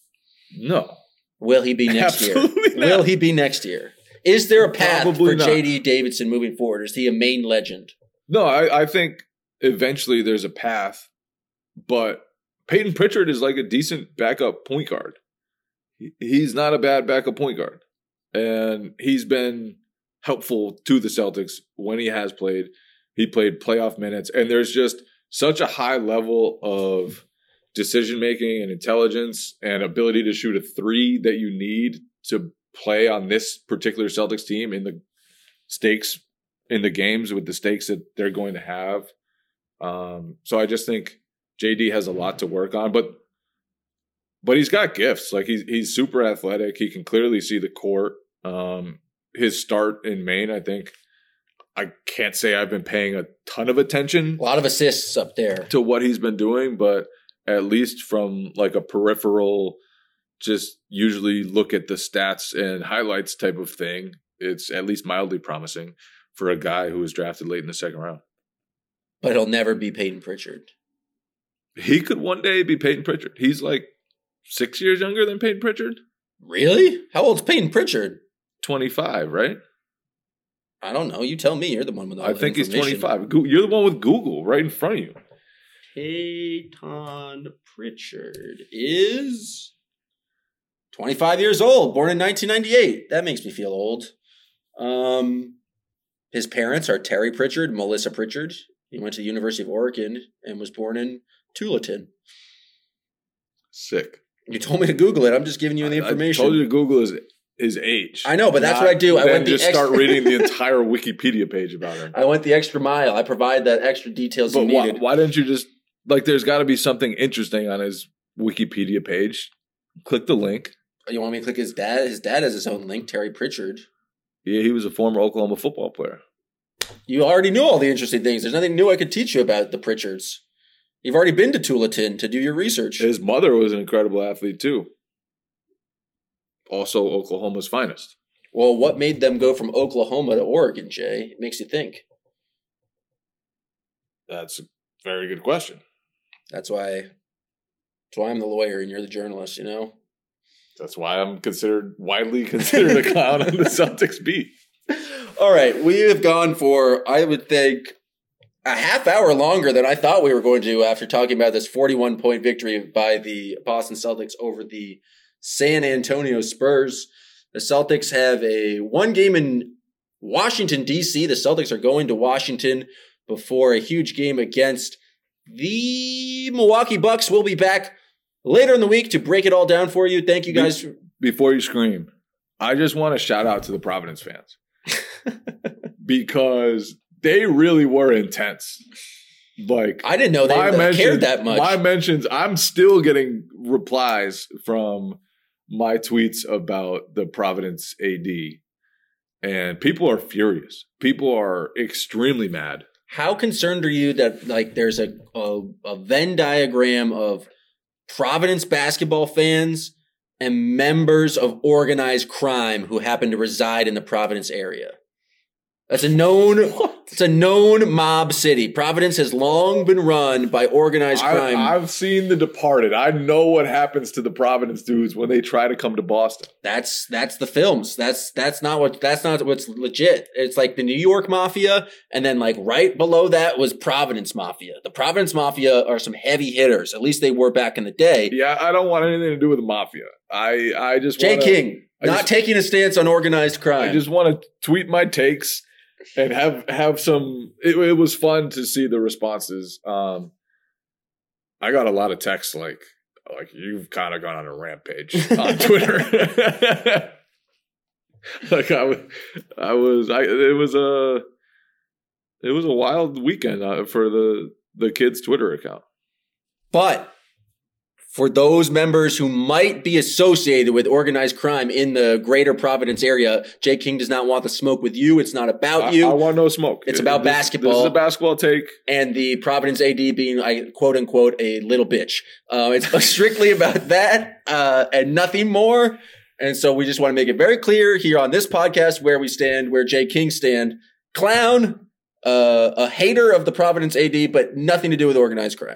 No. Will he be next Absolutely year? Not. Will he be next year? Is there a path Probably for not. J D Davison moving forward? Is he a main legend? No, I, I think eventually there's a path, but Peyton Pritchard is like a decent backup point guard. He, he's not a bad backup point guard. And he's been helpful to the Celtics when he has played. He played playoff minutes, and there's just such a high level of decision-making and intelligence and ability to shoot a three that you need to play on this particular Celtics team in the stakes in the games with the stakes that they're going to have. Um, so I just think J D has a lot to work on, but but he's got gifts. Like he's he's super athletic. He can clearly see the court. Um, his start in Maine, I think, I can't say I've been paying a ton of attention. A lot of assists up there to what he's been doing, but at least from like a peripheral, just usually look at the stats and highlights type of thing, it's at least mildly promising for a guy who was drafted late in the second round. But he'll never be Peyton Pritchard. He could one day be Peyton Pritchard. He's like six years younger than Peyton Pritchard. Really? How old's Peyton Pritchard? twenty-five, right? I don't know. You tell me. You're the one with all I the think he's information. twenty-five. You're the one with Google right in front of you. Peyton Pritchard is twenty-five years old, born in nineteen ninety-eight. That makes me feel old. Um, his parents are Terry Pritchard, Melissa Pritchard. He went to the University of Oregon and was born in Tualatin. Sick. You told me to Google it. I'm just giving you the information. I told you to Google his his age. I know, but that's what I do. I then went the just extra- start reading the entire Wikipedia page about him. I went the extra mile. I provide that extra details But you why, needed. why didn't you just like? There's got to be something interesting on his Wikipedia page. Click the link. You want me to click his dad? His dad has his own link, Terry Pritchard. Yeah, he was a former Oklahoma football player. You already knew all the interesting things. There's nothing new I could teach you about the Pritchards. You've already been to Tualatin to do your research. His mother was an incredible athlete too. Also, Oklahoma's finest. Well, what made them go from Oklahoma to Oregon, Jay? It makes you think. That's a very good question. That's why, that's why I'm the lawyer and you're the journalist, you know? That's why I'm considered widely considered a clown on the Celtics beat. All right, we have gone for, I would think, a half hour longer than I thought we were going to after talking about this forty-one point victory by the Boston Celtics over the San Antonio Spurs. The Celtics have a one game in Washington, D C. The Celtics are going to Washington before a huge game against the Milwaukee Bucks. We'll be back later in the week to break it all down for you. Thank you guys. Before you scream, I just want to shout out to the Providence fans because they really were intense. Like I didn't know they my cared mentions- that much. My mentions, I'm still getting replies from my tweets about the Providence A D, and people are furious. People are extremely mad. How concerned are you that like there's a, a a Venn diagram of Providence basketball fans and members of organized crime who happen to reside in the Providence area? That's a known. It's a known mob city. Providence has long been run by organized crime. I, I've seen The Departed. I know what happens to the Providence dudes when they try to come to Boston. That's that's the films. That's that's not what that's not what's legit. It's like the New York Mafia, and then like right below that was Providence Mafia. The Providence Mafia are some heavy hitters. At least they were back in the day. Yeah, I don't want anything to do with the mafia. I I just Jay wanna, King I not just, taking a stance on organized crime. I just want to tweet my takes and have have some. It, it was fun to see the responses. Um, I got a lot of texts like like you've kind of gone on a rampage on Twitter. Like I was, I was, I it was a it was a wild weekend uh, for the the kids' Twitter account. But for those members who might be associated with organized crime in the greater Providence area, Jay King does not want the smoke with you. It's not about I, you. I want no smoke. It's about this, basketball. This is a basketball take. And the Providence A D being, I quote unquote, a little bitch. Uh, it's strictly about that uh, and nothing more. And so we just want to make it very clear here on this podcast where we stand, where Jay King stand. Clown, uh, a hater of the Providence A D, but nothing to do with organized crime.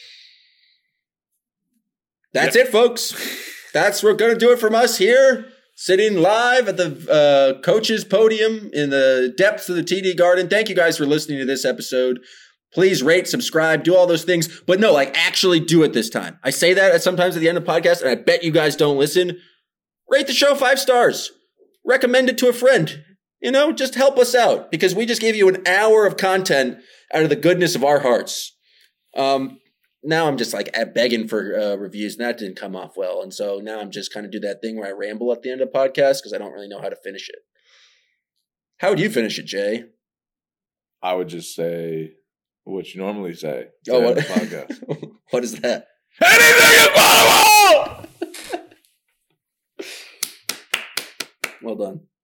That's yeah. it, folks. That's we're going to do it from us here, sitting live at the uh, coach's podium in the depths of the T D Garden. Thank you guys for listening to this episode. Please rate, subscribe, do all those things. But no, like actually do it this time. I say that at sometimes at the end of podcasts, and I bet you guys don't listen. Rate the show five stars. Recommend it to a friend. You know, just help us out because we just gave you an hour of content out of the goodness of our hearts. Um, now I'm just like begging for uh, reviews, and that didn't come off well. And so now I'm just kind of do that thing where I ramble at the end of the podcast because I don't really know how to finish it. How would you finish it, Jay? I would just say what you normally say. Oh, what? The podcast. What is that? Anything is possible! Well done.